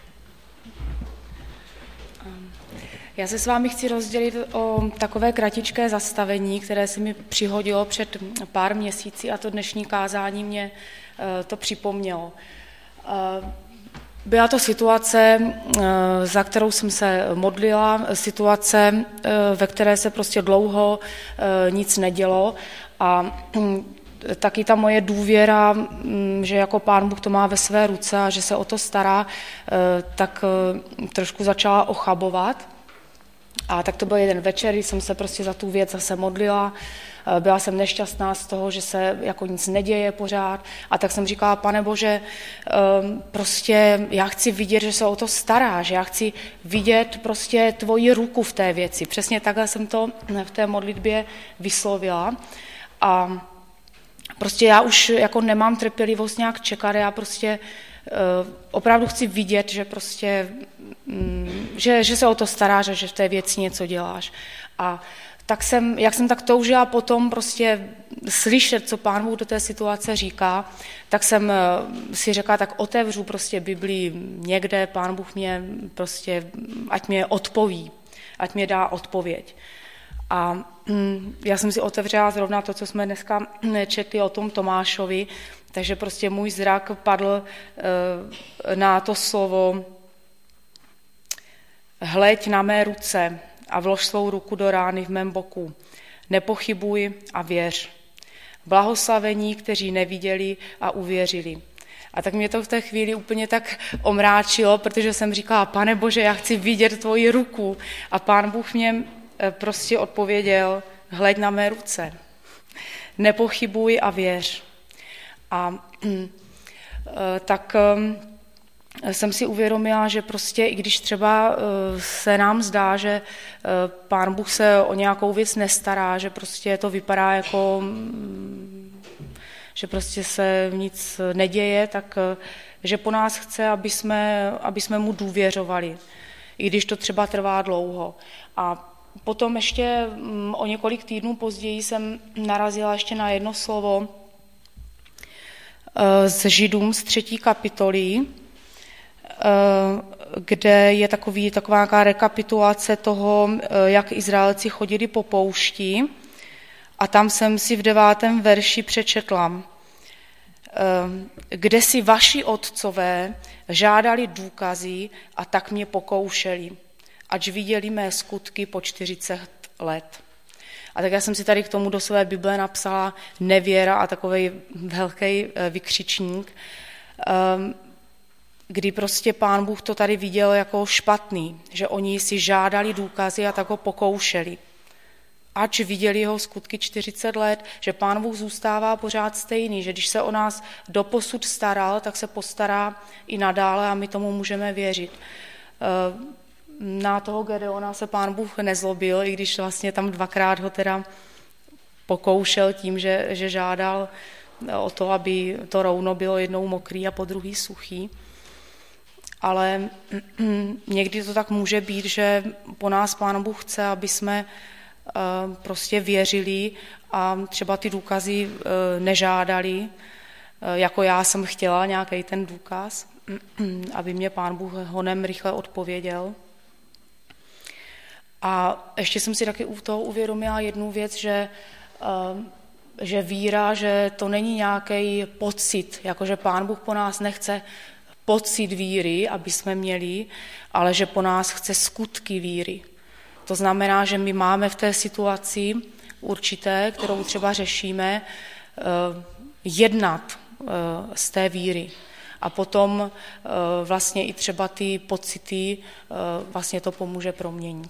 Já se s vámi chci rozdělit o takové kratičké zastavení, které se mi přihodilo před pár měsíci a to dnešní kázání mě to připomnělo. Byla to situace, za kterou jsem se modlila, situace, ve které se prostě dlouho nic nedělo a taky ta moje důvěra, že jako Pán Bůh to má ve své ruce a že se o to stará, tak trošku začala ochabovat. A tak to byl jeden večer, kdy jsem se prostě za tu věc zase modlila. Byla jsem nešťastná z toho, že se jako nic neděje pořád. A tak jsem říkala, Pane Bože, prostě já chci vidět, že se o to staráš. Já chci vidět prostě tvoji ruku v té věci. Přesně takhle jsem to v té modlitbě vyslovila. A prostě já už jako nemám trpělivost nějak čekat, já prostě opravdu chci vidět, že prostě, že, že se o to staráš a že v té věci něco děláš. A tak jsem, jak jsem tak toužila potom prostě slyšet, co Pán Bůh do té situace říká, tak jsem si řekla, tak otevřu prostě Biblii někde, Pán Bůh mě prostě, ať mě odpoví, ať mě dá odpověď. A já jsem si otevřela zrovna to, co jsme dneska četli o tom Tomášovi, takže prostě můj zrak padl na to slovo hleď na mé ruce a vlož svou ruku do rány v mém boku. Nepochybuj a věř. Blahoslavení, kteří neviděli a uvěřili. A tak mě to v té chvíli úplně tak omráčilo, protože jsem říkala, Pane Bože, já chci vidět tvoji ruku. A Pán Bůh mě prostě odpověděl, hleď na mé ruce. Nepochybuj a věř. A tak jsem si uvědomila, že prostě i když třeba se nám zdá, že Pán Bůh se o nějakou věc nestará, že prostě to vypadá jako, že prostě se nic neděje, tak že po nás chce, aby jsme, aby jsme mu důvěřovali, i když to třeba trvá dlouho. A potom ještě o několik týdnů později jsem narazila ještě na jedno slovo z Židům z třetí kapitoly, kde je takový, taková rekapitulace toho, jak Izraelci chodili po poušti. A tam jsem si v devátém verši přečetla, kde si vaši otcové žádali důkazy a tak mě pokoušeli, ač viděli mé skutky po čtyřicet let. A tak já jsem si tady k tomu do své Bible napsala nevěra a takovej velký vykřičník, kdy prostě Pán Bůh to tady viděl jako špatný, že oni si žádali důkazy a tak ho pokoušeli. Ač viděli jeho skutky čtyřicet let, že Pán Bůh zůstává pořád stejný, že když se o nás doposud staral, tak se postará i nadále a my tomu můžeme věřit. Na toho Gedeona se Pán Bůh nezlobil, i když vlastně tam dvakrát ho teda pokoušel tím, že, že žádal o to, aby to rouno bylo jednou mokrý a po druhý suchý. Ale někdy to tak může být, že po nás Pán Bůh chce, aby jsme prostě věřili a třeba ty důkazy nežádali, jako já jsem chtěla nějaký ten důkaz, aby mě Pán Bůh honem rychle odpověděl. A ještě jsem si taky u toho uvědomila jednu věc, že, že víra, že to není nějaký pocit, jakože Pán Bůh po nás nechce pocit víry, aby jsme měli, ale že po nás chce skutky víry. To znamená, že my máme v té situaci určité, kterou třeba řešíme, jednat z té víry. A potom vlastně i třeba ty pocity vlastně to pomůže proměnit.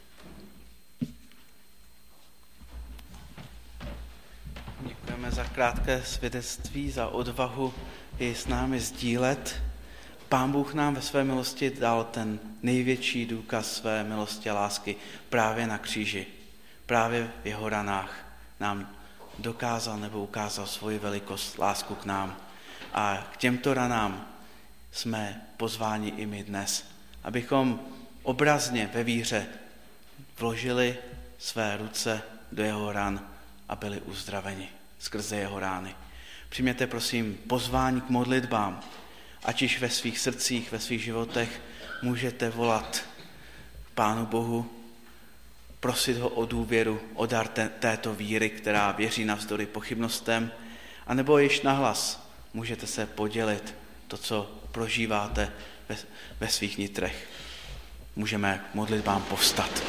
Děkujeme za krátké svědectví, za odvahu i s námi sdílet. Pán Bůh nám ve své milosti dal ten největší důkaz své milosti a lásky právě na kříži. Právě v jeho ranách nám dokázal nebo ukázal svoji velikost, lásku k nám. A k těmto ranám jsme pozváni i my dnes, abychom obrazně ve víře vložili své ruce do jeho ran a byli uzdraveni skrze jeho rány. Přijměte prosím pozvání k modlitbám, ať již ve svých srdcích, ve svých životech můžete volat Pánu Bohu, prosit ho o důvěru, o dar té, této víry, která věří navzdory pochybnostem, anebo již nahlas můžete se podělit to, co prožíváte ve, ve svých nitrech. Můžeme k modlitbám povstat.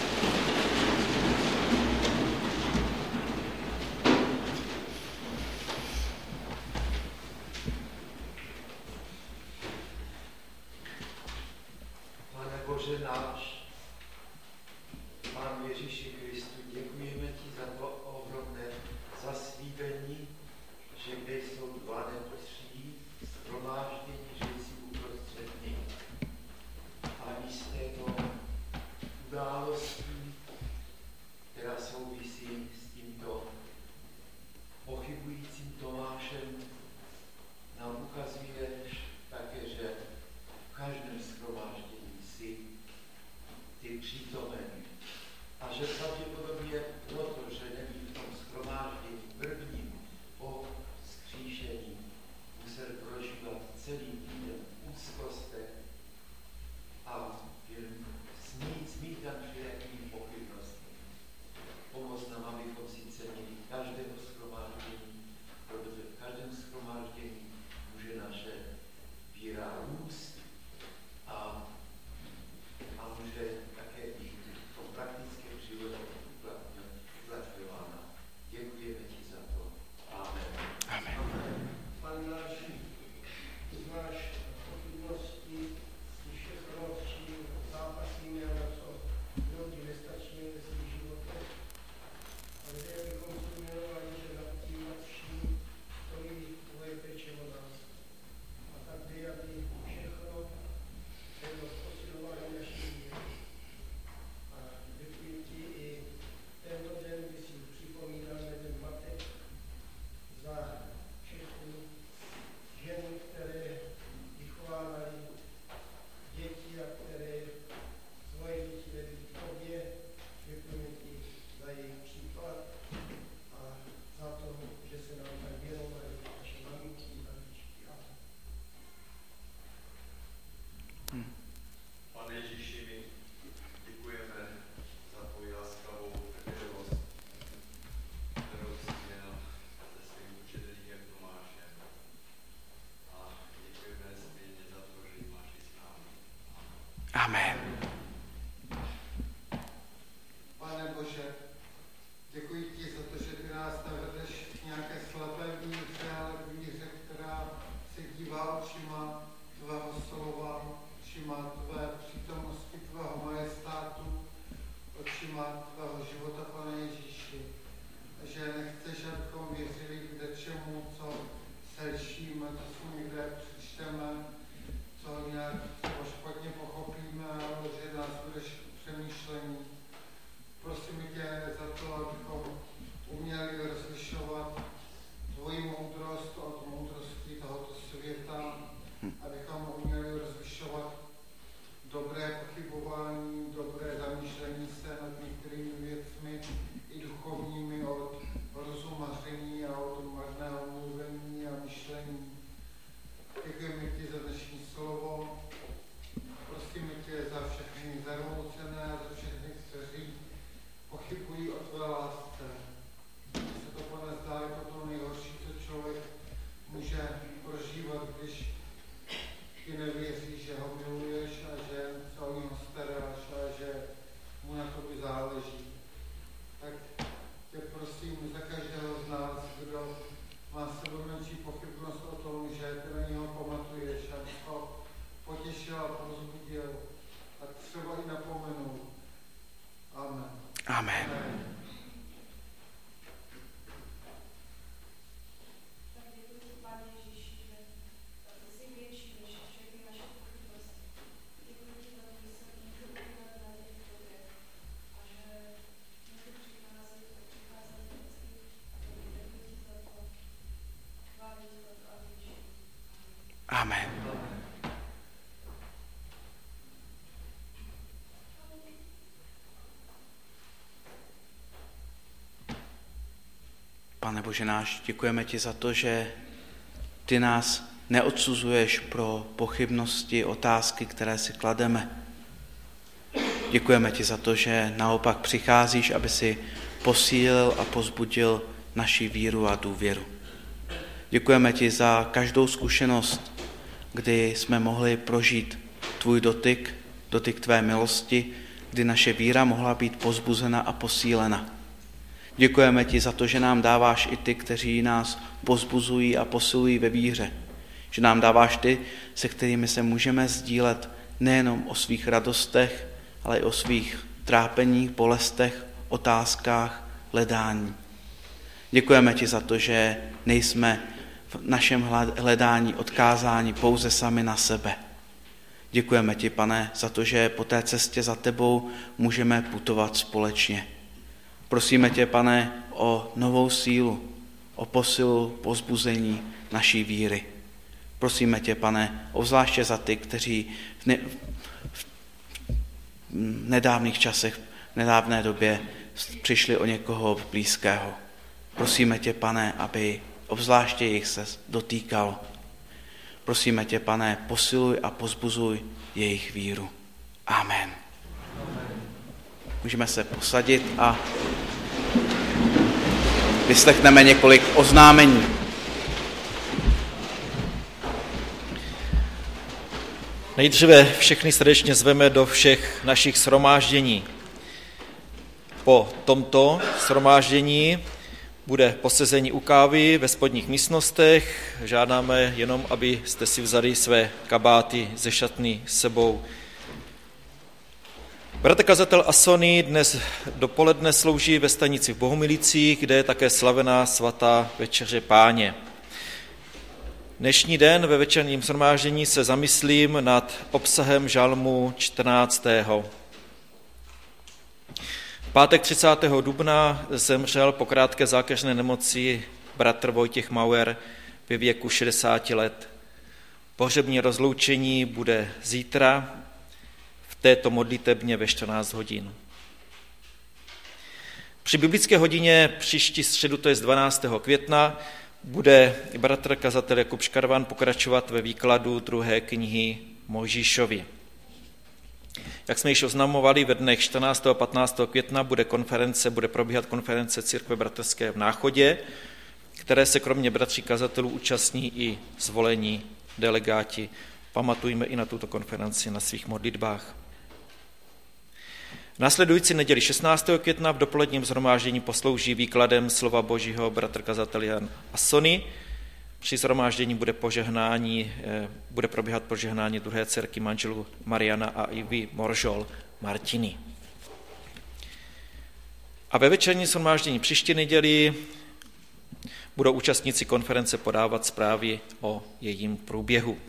Pane Bože náš, Pán Ježíši Kristu, děkujeme ti za to ohromné zaslíbení, že kde jsou dva nebo tři shromáždění, že jsi uprostřed nich. A i z této událostí, která souvisí s tímto pochybujícím Tomášem, nám ukazuješ také, že v každém shromáždění jsi ty přítomen. A že pravděpodobně proto, že není v tom shromáždění prvním po vzkříšení, musel prožívat celý týden v úzkostech a smít, smítan všelijakými pochybnostmi. Pomoz nám, abychom si cenili každého shromáždění, protože v každém shromáždění může naše víra růst a, a může také být Pane Bože náš, děkujeme ti za to, že ty nás neodsuzuješ pro pochybnosti, otázky, které si klademe. Děkujeme ti za to, že naopak přicházíš, aby si posílil a pozbudil naši víru a důvěru. Děkujeme ti za každou zkušenost, kdy jsme mohli prožít tvůj dotyk, dotyk tvé milosti, kdy naše víra mohla být pozbuzena a posílena. Děkujeme ti za to, že nám dáváš i ty, kteří nás pozbuzují a posilují ve víře. Že nám dáváš ty, se kterými se můžeme sdílet nejenom o svých radostech, ale i o svých trápeních, bolestech, otázkách, hledání. Děkujeme ti za to, že nejsme v našem hledání odkázáni pouze sami na sebe. Děkujeme ti, Pane, za to, že po té cestě za tebou můžeme putovat společně. Prosíme tě, Pane, o novou sílu, o posilu, pozbuzení naší víry. Prosíme tě, Pane, obzvláště za ty, kteří v, ne, v nedávných časech, v nedávné době přišli o někoho blízkého. Prosíme tě, Pane, aby obzvláště jich se dotýkalo. Prosíme tě, Pane, posiluj a pozbuzuj jejich víru. Amen. Můžeme se posadit a vyslechneme několik oznámení. Nejdříve všechny srdečně zveme do všech našich shromáždění. Po tomto shromáždění bude posezení u kávy ve spodních místnostech. Žádáme jenom, abyste si vzali své kabáty ze šatny s sebou. Bratr kazatel Asony dnes dopoledne slouží ve stanici v Bohumilicích, kde je také slavená svatá večeře Páně. Dnešní den ve večerním shromáždění se zamyslím nad obsahem žalmu čtrnáctého V pátek třicátého dubna zemřel po krátké zákeřné nemoci bratr Vojtěch Mauer ve věku šedesáti let. Pohřební rozloučení bude zítra v této modlitebně ve čtrnáct hodin. Při biblické hodině příští středu, to je dvanáctého května, bude bratr kazatel Jakub Škarvan pokračovat ve výkladu druhé knihy Mojžíšovi. Jak jsme již oznamovali, ve dnech čtrnáctého a patnáctého května bude konference, bude probíhat konference Církve bratrské v Náchodě, které se kromě bratří kazatelů účastní i zvolení delegáti. Pamatujme i na tuto konferenci na svých modlitbách. Následující neděli šestnáctého května v dopoledním shromáždění poslouží výkladem slova Božího bratr kazatel Jan Asony. Při shromáždění bude požehnání, bude probíhat požehnání druhé dcerky manželů Mariana a Ivy Moržol Martiny. A ve večerní shromáždění příští neděli budou účastníci konference podávat zprávy o jejím průběhu.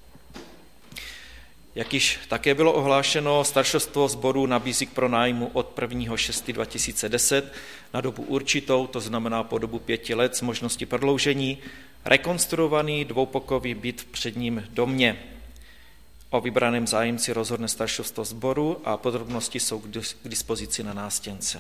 Jak již také bylo ohlášeno, staršostvo sboru nabízí k pronájmu od prvního šestého dva tisíce deset na dobu určitou, to znamená po dobu pěti let s možností prodloužení, rekonstruovaný dvoupokojový byt v předním domě. O vybraném zájemci rozhodne staršostvo sboru a podrobnosti jsou k dispozici na nástěnce.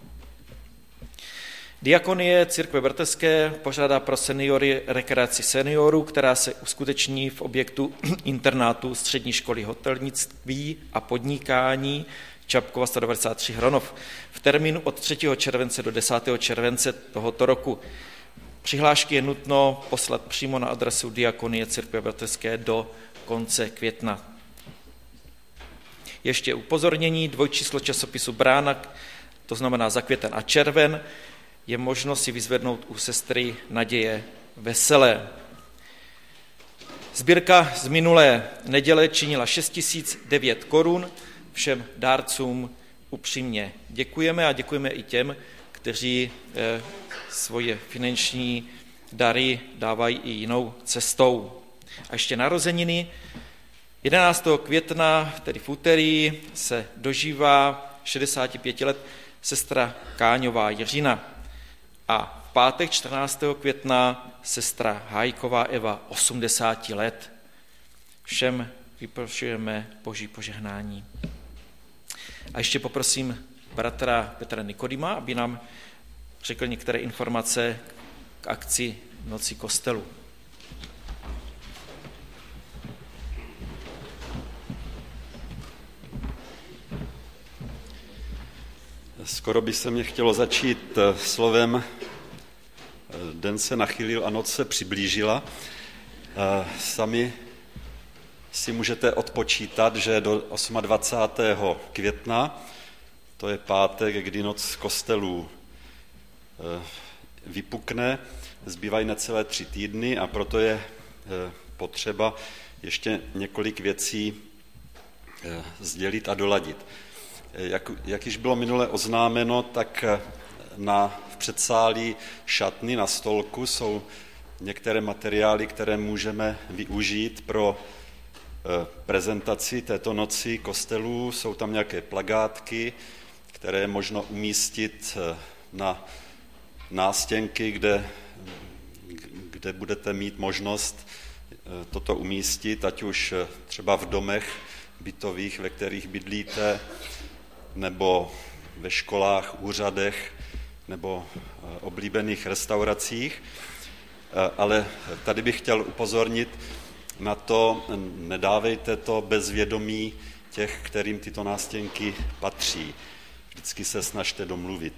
Diakonie Církve bratrské pořádá pro seniory rekreaci seniorů, která se uskuteční v objektu internátu Střední školy hotelnictví a podnikání Čapkova sto devadesát tři Hronov v termínu od třetího července do desátého července tohoto roku. Přihlášky je nutno poslat přímo na adresu Diakonie Církve bratrské do konce května. Ještě upozornění, dvojčíslo časopisu Brána, to znamená za květen a červen, je možno si vyzvednout u sestry Naděje Veselé. Sbírka z minulé neděle činila šest tisíc devět korun. Všem dárcům upřímně děkujeme a děkujeme i těm, kteří eh, svoje finanční dary dávají i jinou cestou. A ještě narozeniny. jedenáctého května, tedy v úterý, se dožívá šedesáti pěti let sestra Káňová Jiřina. A v pátek čtrnáctého května sestra Hájková Eva osmdesáti let. Všem vyprošujeme Boží požehnání. A ještě poprosím bratra Petra Nikodima, aby nám řekl některé informace k akci Noci kostelů. Skoro by se mě chtělo začít slovem den se nachylil a noc se přiblížila. Sami si můžete odpočítat, že do dvacátého osmého května, to je pátek, kdy noc kostelů vypukne, zbývají necelé tři týdny a proto je potřeba ještě několik věcí sdělit a doladit. Jak, jak již bylo minule oznámeno, tak na v předsálí šatny na stolku jsou některé materiály, které můžeme využít pro prezentaci této noci kostelů. Jsou tam nějaké plakátky, které je možno umístit na nástěnky, kde, kde budete mít možnost toto umístit, ať už třeba v domech bytových, ve kterých bydlíte, nebo ve školách, úřadech, nebo oblíbených restauracích. Ale tady bych chtěl upozornit na to, nedávejte to bez vědomí těch, kterým tyto nástěnky patří. Vždycky se snažte domluvit.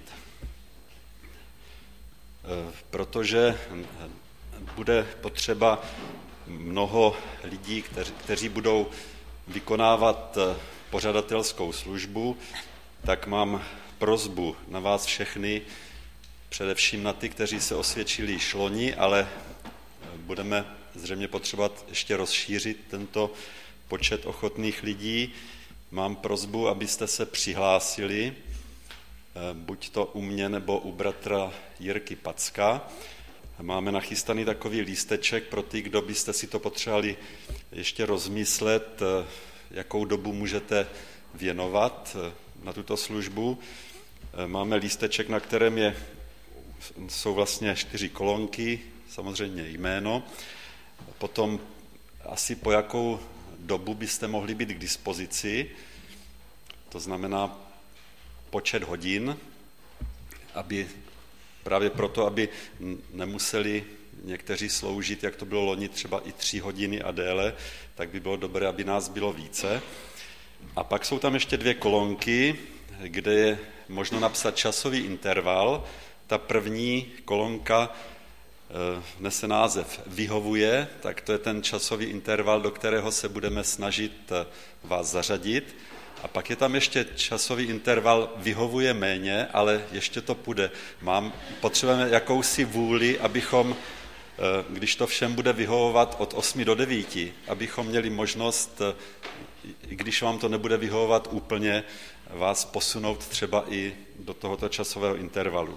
Protože bude potřeba mnoho lidí, kteří, kteří budou vykonávat pořadatelskou službu, tak mám prosbu na vás všechny, především na ty, kteří se osvědčili již loni, ale budeme zřejmě potřebovat ještě rozšířit tento počet ochotných lidí. Mám prosbu, abyste se přihlásili, buď to u mě nebo u bratra Jirky Packa. Máme nachystaný takový lísteček pro ty, kdo byste si to potřebovali ještě rozmyslet, jakou dobu můžete věnovat na tuto službu. Máme lísteček, na kterém je, jsou vlastně čtyři kolonky, samozřejmě jméno. Potom asi po jakou dobu byste mohli být k dispozici, to znamená počet hodin, aby právě proto, aby nemuseli někteří sloužit, jak to bylo loni, třeba i tři hodiny a déle, tak by bylo dobré, aby nás bylo více. A pak jsou tam ještě dvě kolonky, kde je možno napsat časový interval. Ta první kolonka nese název vyhovuje, tak to je ten časový interval, do kterého se budeme snažit vás zařadit. A pak je tam ještě časový interval vyhovuje méně, ale ještě to půjde. Mám, potřebujeme jakousi vůli, abychom, když to všem bude vyhovovat od osmi do devíti, abychom měli možnost, i když vám to nebude vyhovovat úplně, vás posunout třeba i do tohoto časového intervalu.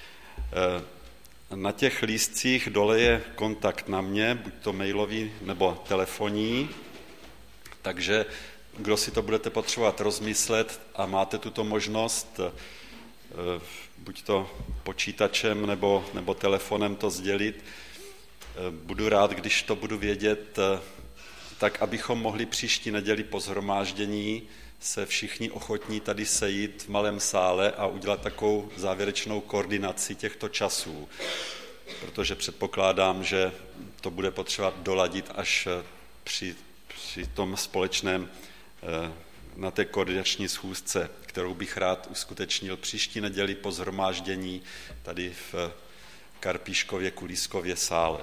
Na těch lístcích dole je kontakt na mě, buď to mailový nebo telefonní, takže kdo si to budete potřebovat rozmyslet a máte tuto možnost, buď to počítačem nebo, nebo telefonem to sdělit, budu rád, když to budu vědět, tak abychom mohli příští neděli po shromáždění se všichni ochotní tady sejít v malém sále a udělat takovou závěrečnou koordinaci těchto časů, protože předpokládám, že to bude potřeba doladit až při, při tom společném na té koordinační schůzce, kterou bych rád uskutečnil příští neděli po shromáždění tady v Karpíškově Kulískově sále.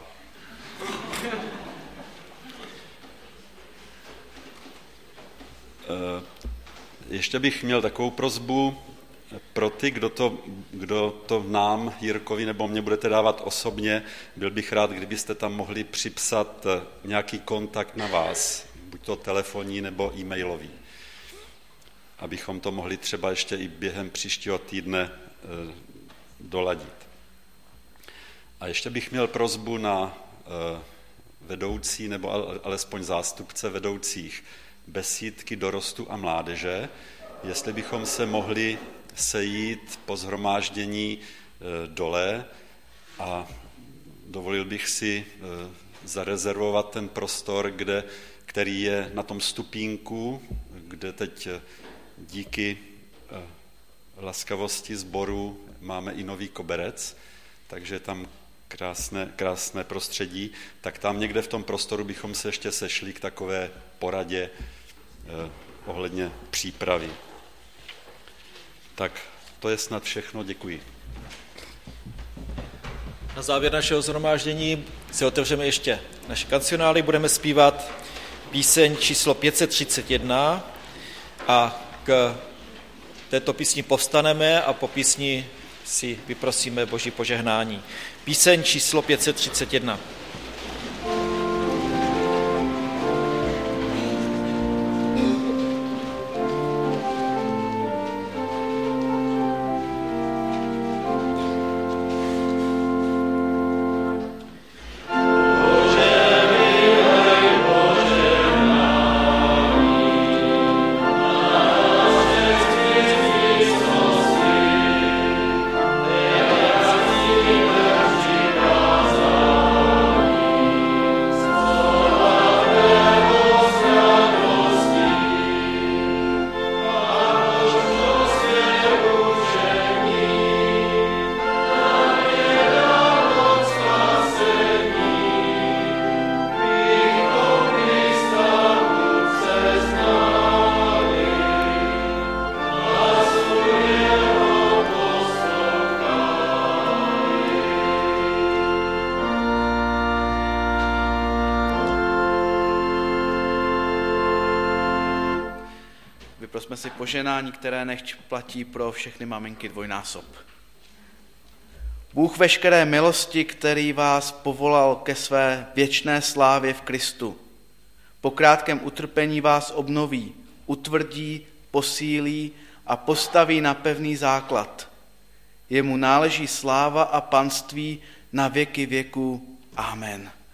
Ještě bych měl takovou prosbu pro ty, kdo to, kdo to nám, Jirkovi nebo mě budete dávat osobně, byl bych rád, kdybyste tam mohli připsat nějaký kontakt na vás, buď to telefonní nebo e-mailový, abychom to mohli třeba ještě i během příštího týdne doladit. A ještě bych měl prosbu na vedoucí nebo alespoň zástupce vedoucích besídky dorostu a mládeže, jestli bychom se mohli sejít po shromáždění dole a dovolil bych si zarezervovat ten prostor, kde, který je na tom stupínku, kde teď díky laskavosti sboru máme i nový koberec, takže tam krásné, krásné prostředí, tak tam někde v tom prostoru bychom se ještě sešli k takové poradě eh, ohledně přípravy. Tak to je snad všechno, děkuji. Na závěr našeho shromáždění si otevřeme ještě naše kancionály, budeme zpívat píseň číslo pět set třicet jedna a k této písni povstaneme a po písni si vyprosíme Boží požehnání. Píseň číslo pět set třicet jedna. Prosme si poženání, které nechť platí pro všechny maminky dvojnásob. Bůh veškeré milosti, který vás povolal ke své věčné slávě v Kristu, po krátkém utrpení vás obnoví, utvrdí, posílí a postaví na pevný základ. Jemu náleží sláva a panství na věky věků. Amen.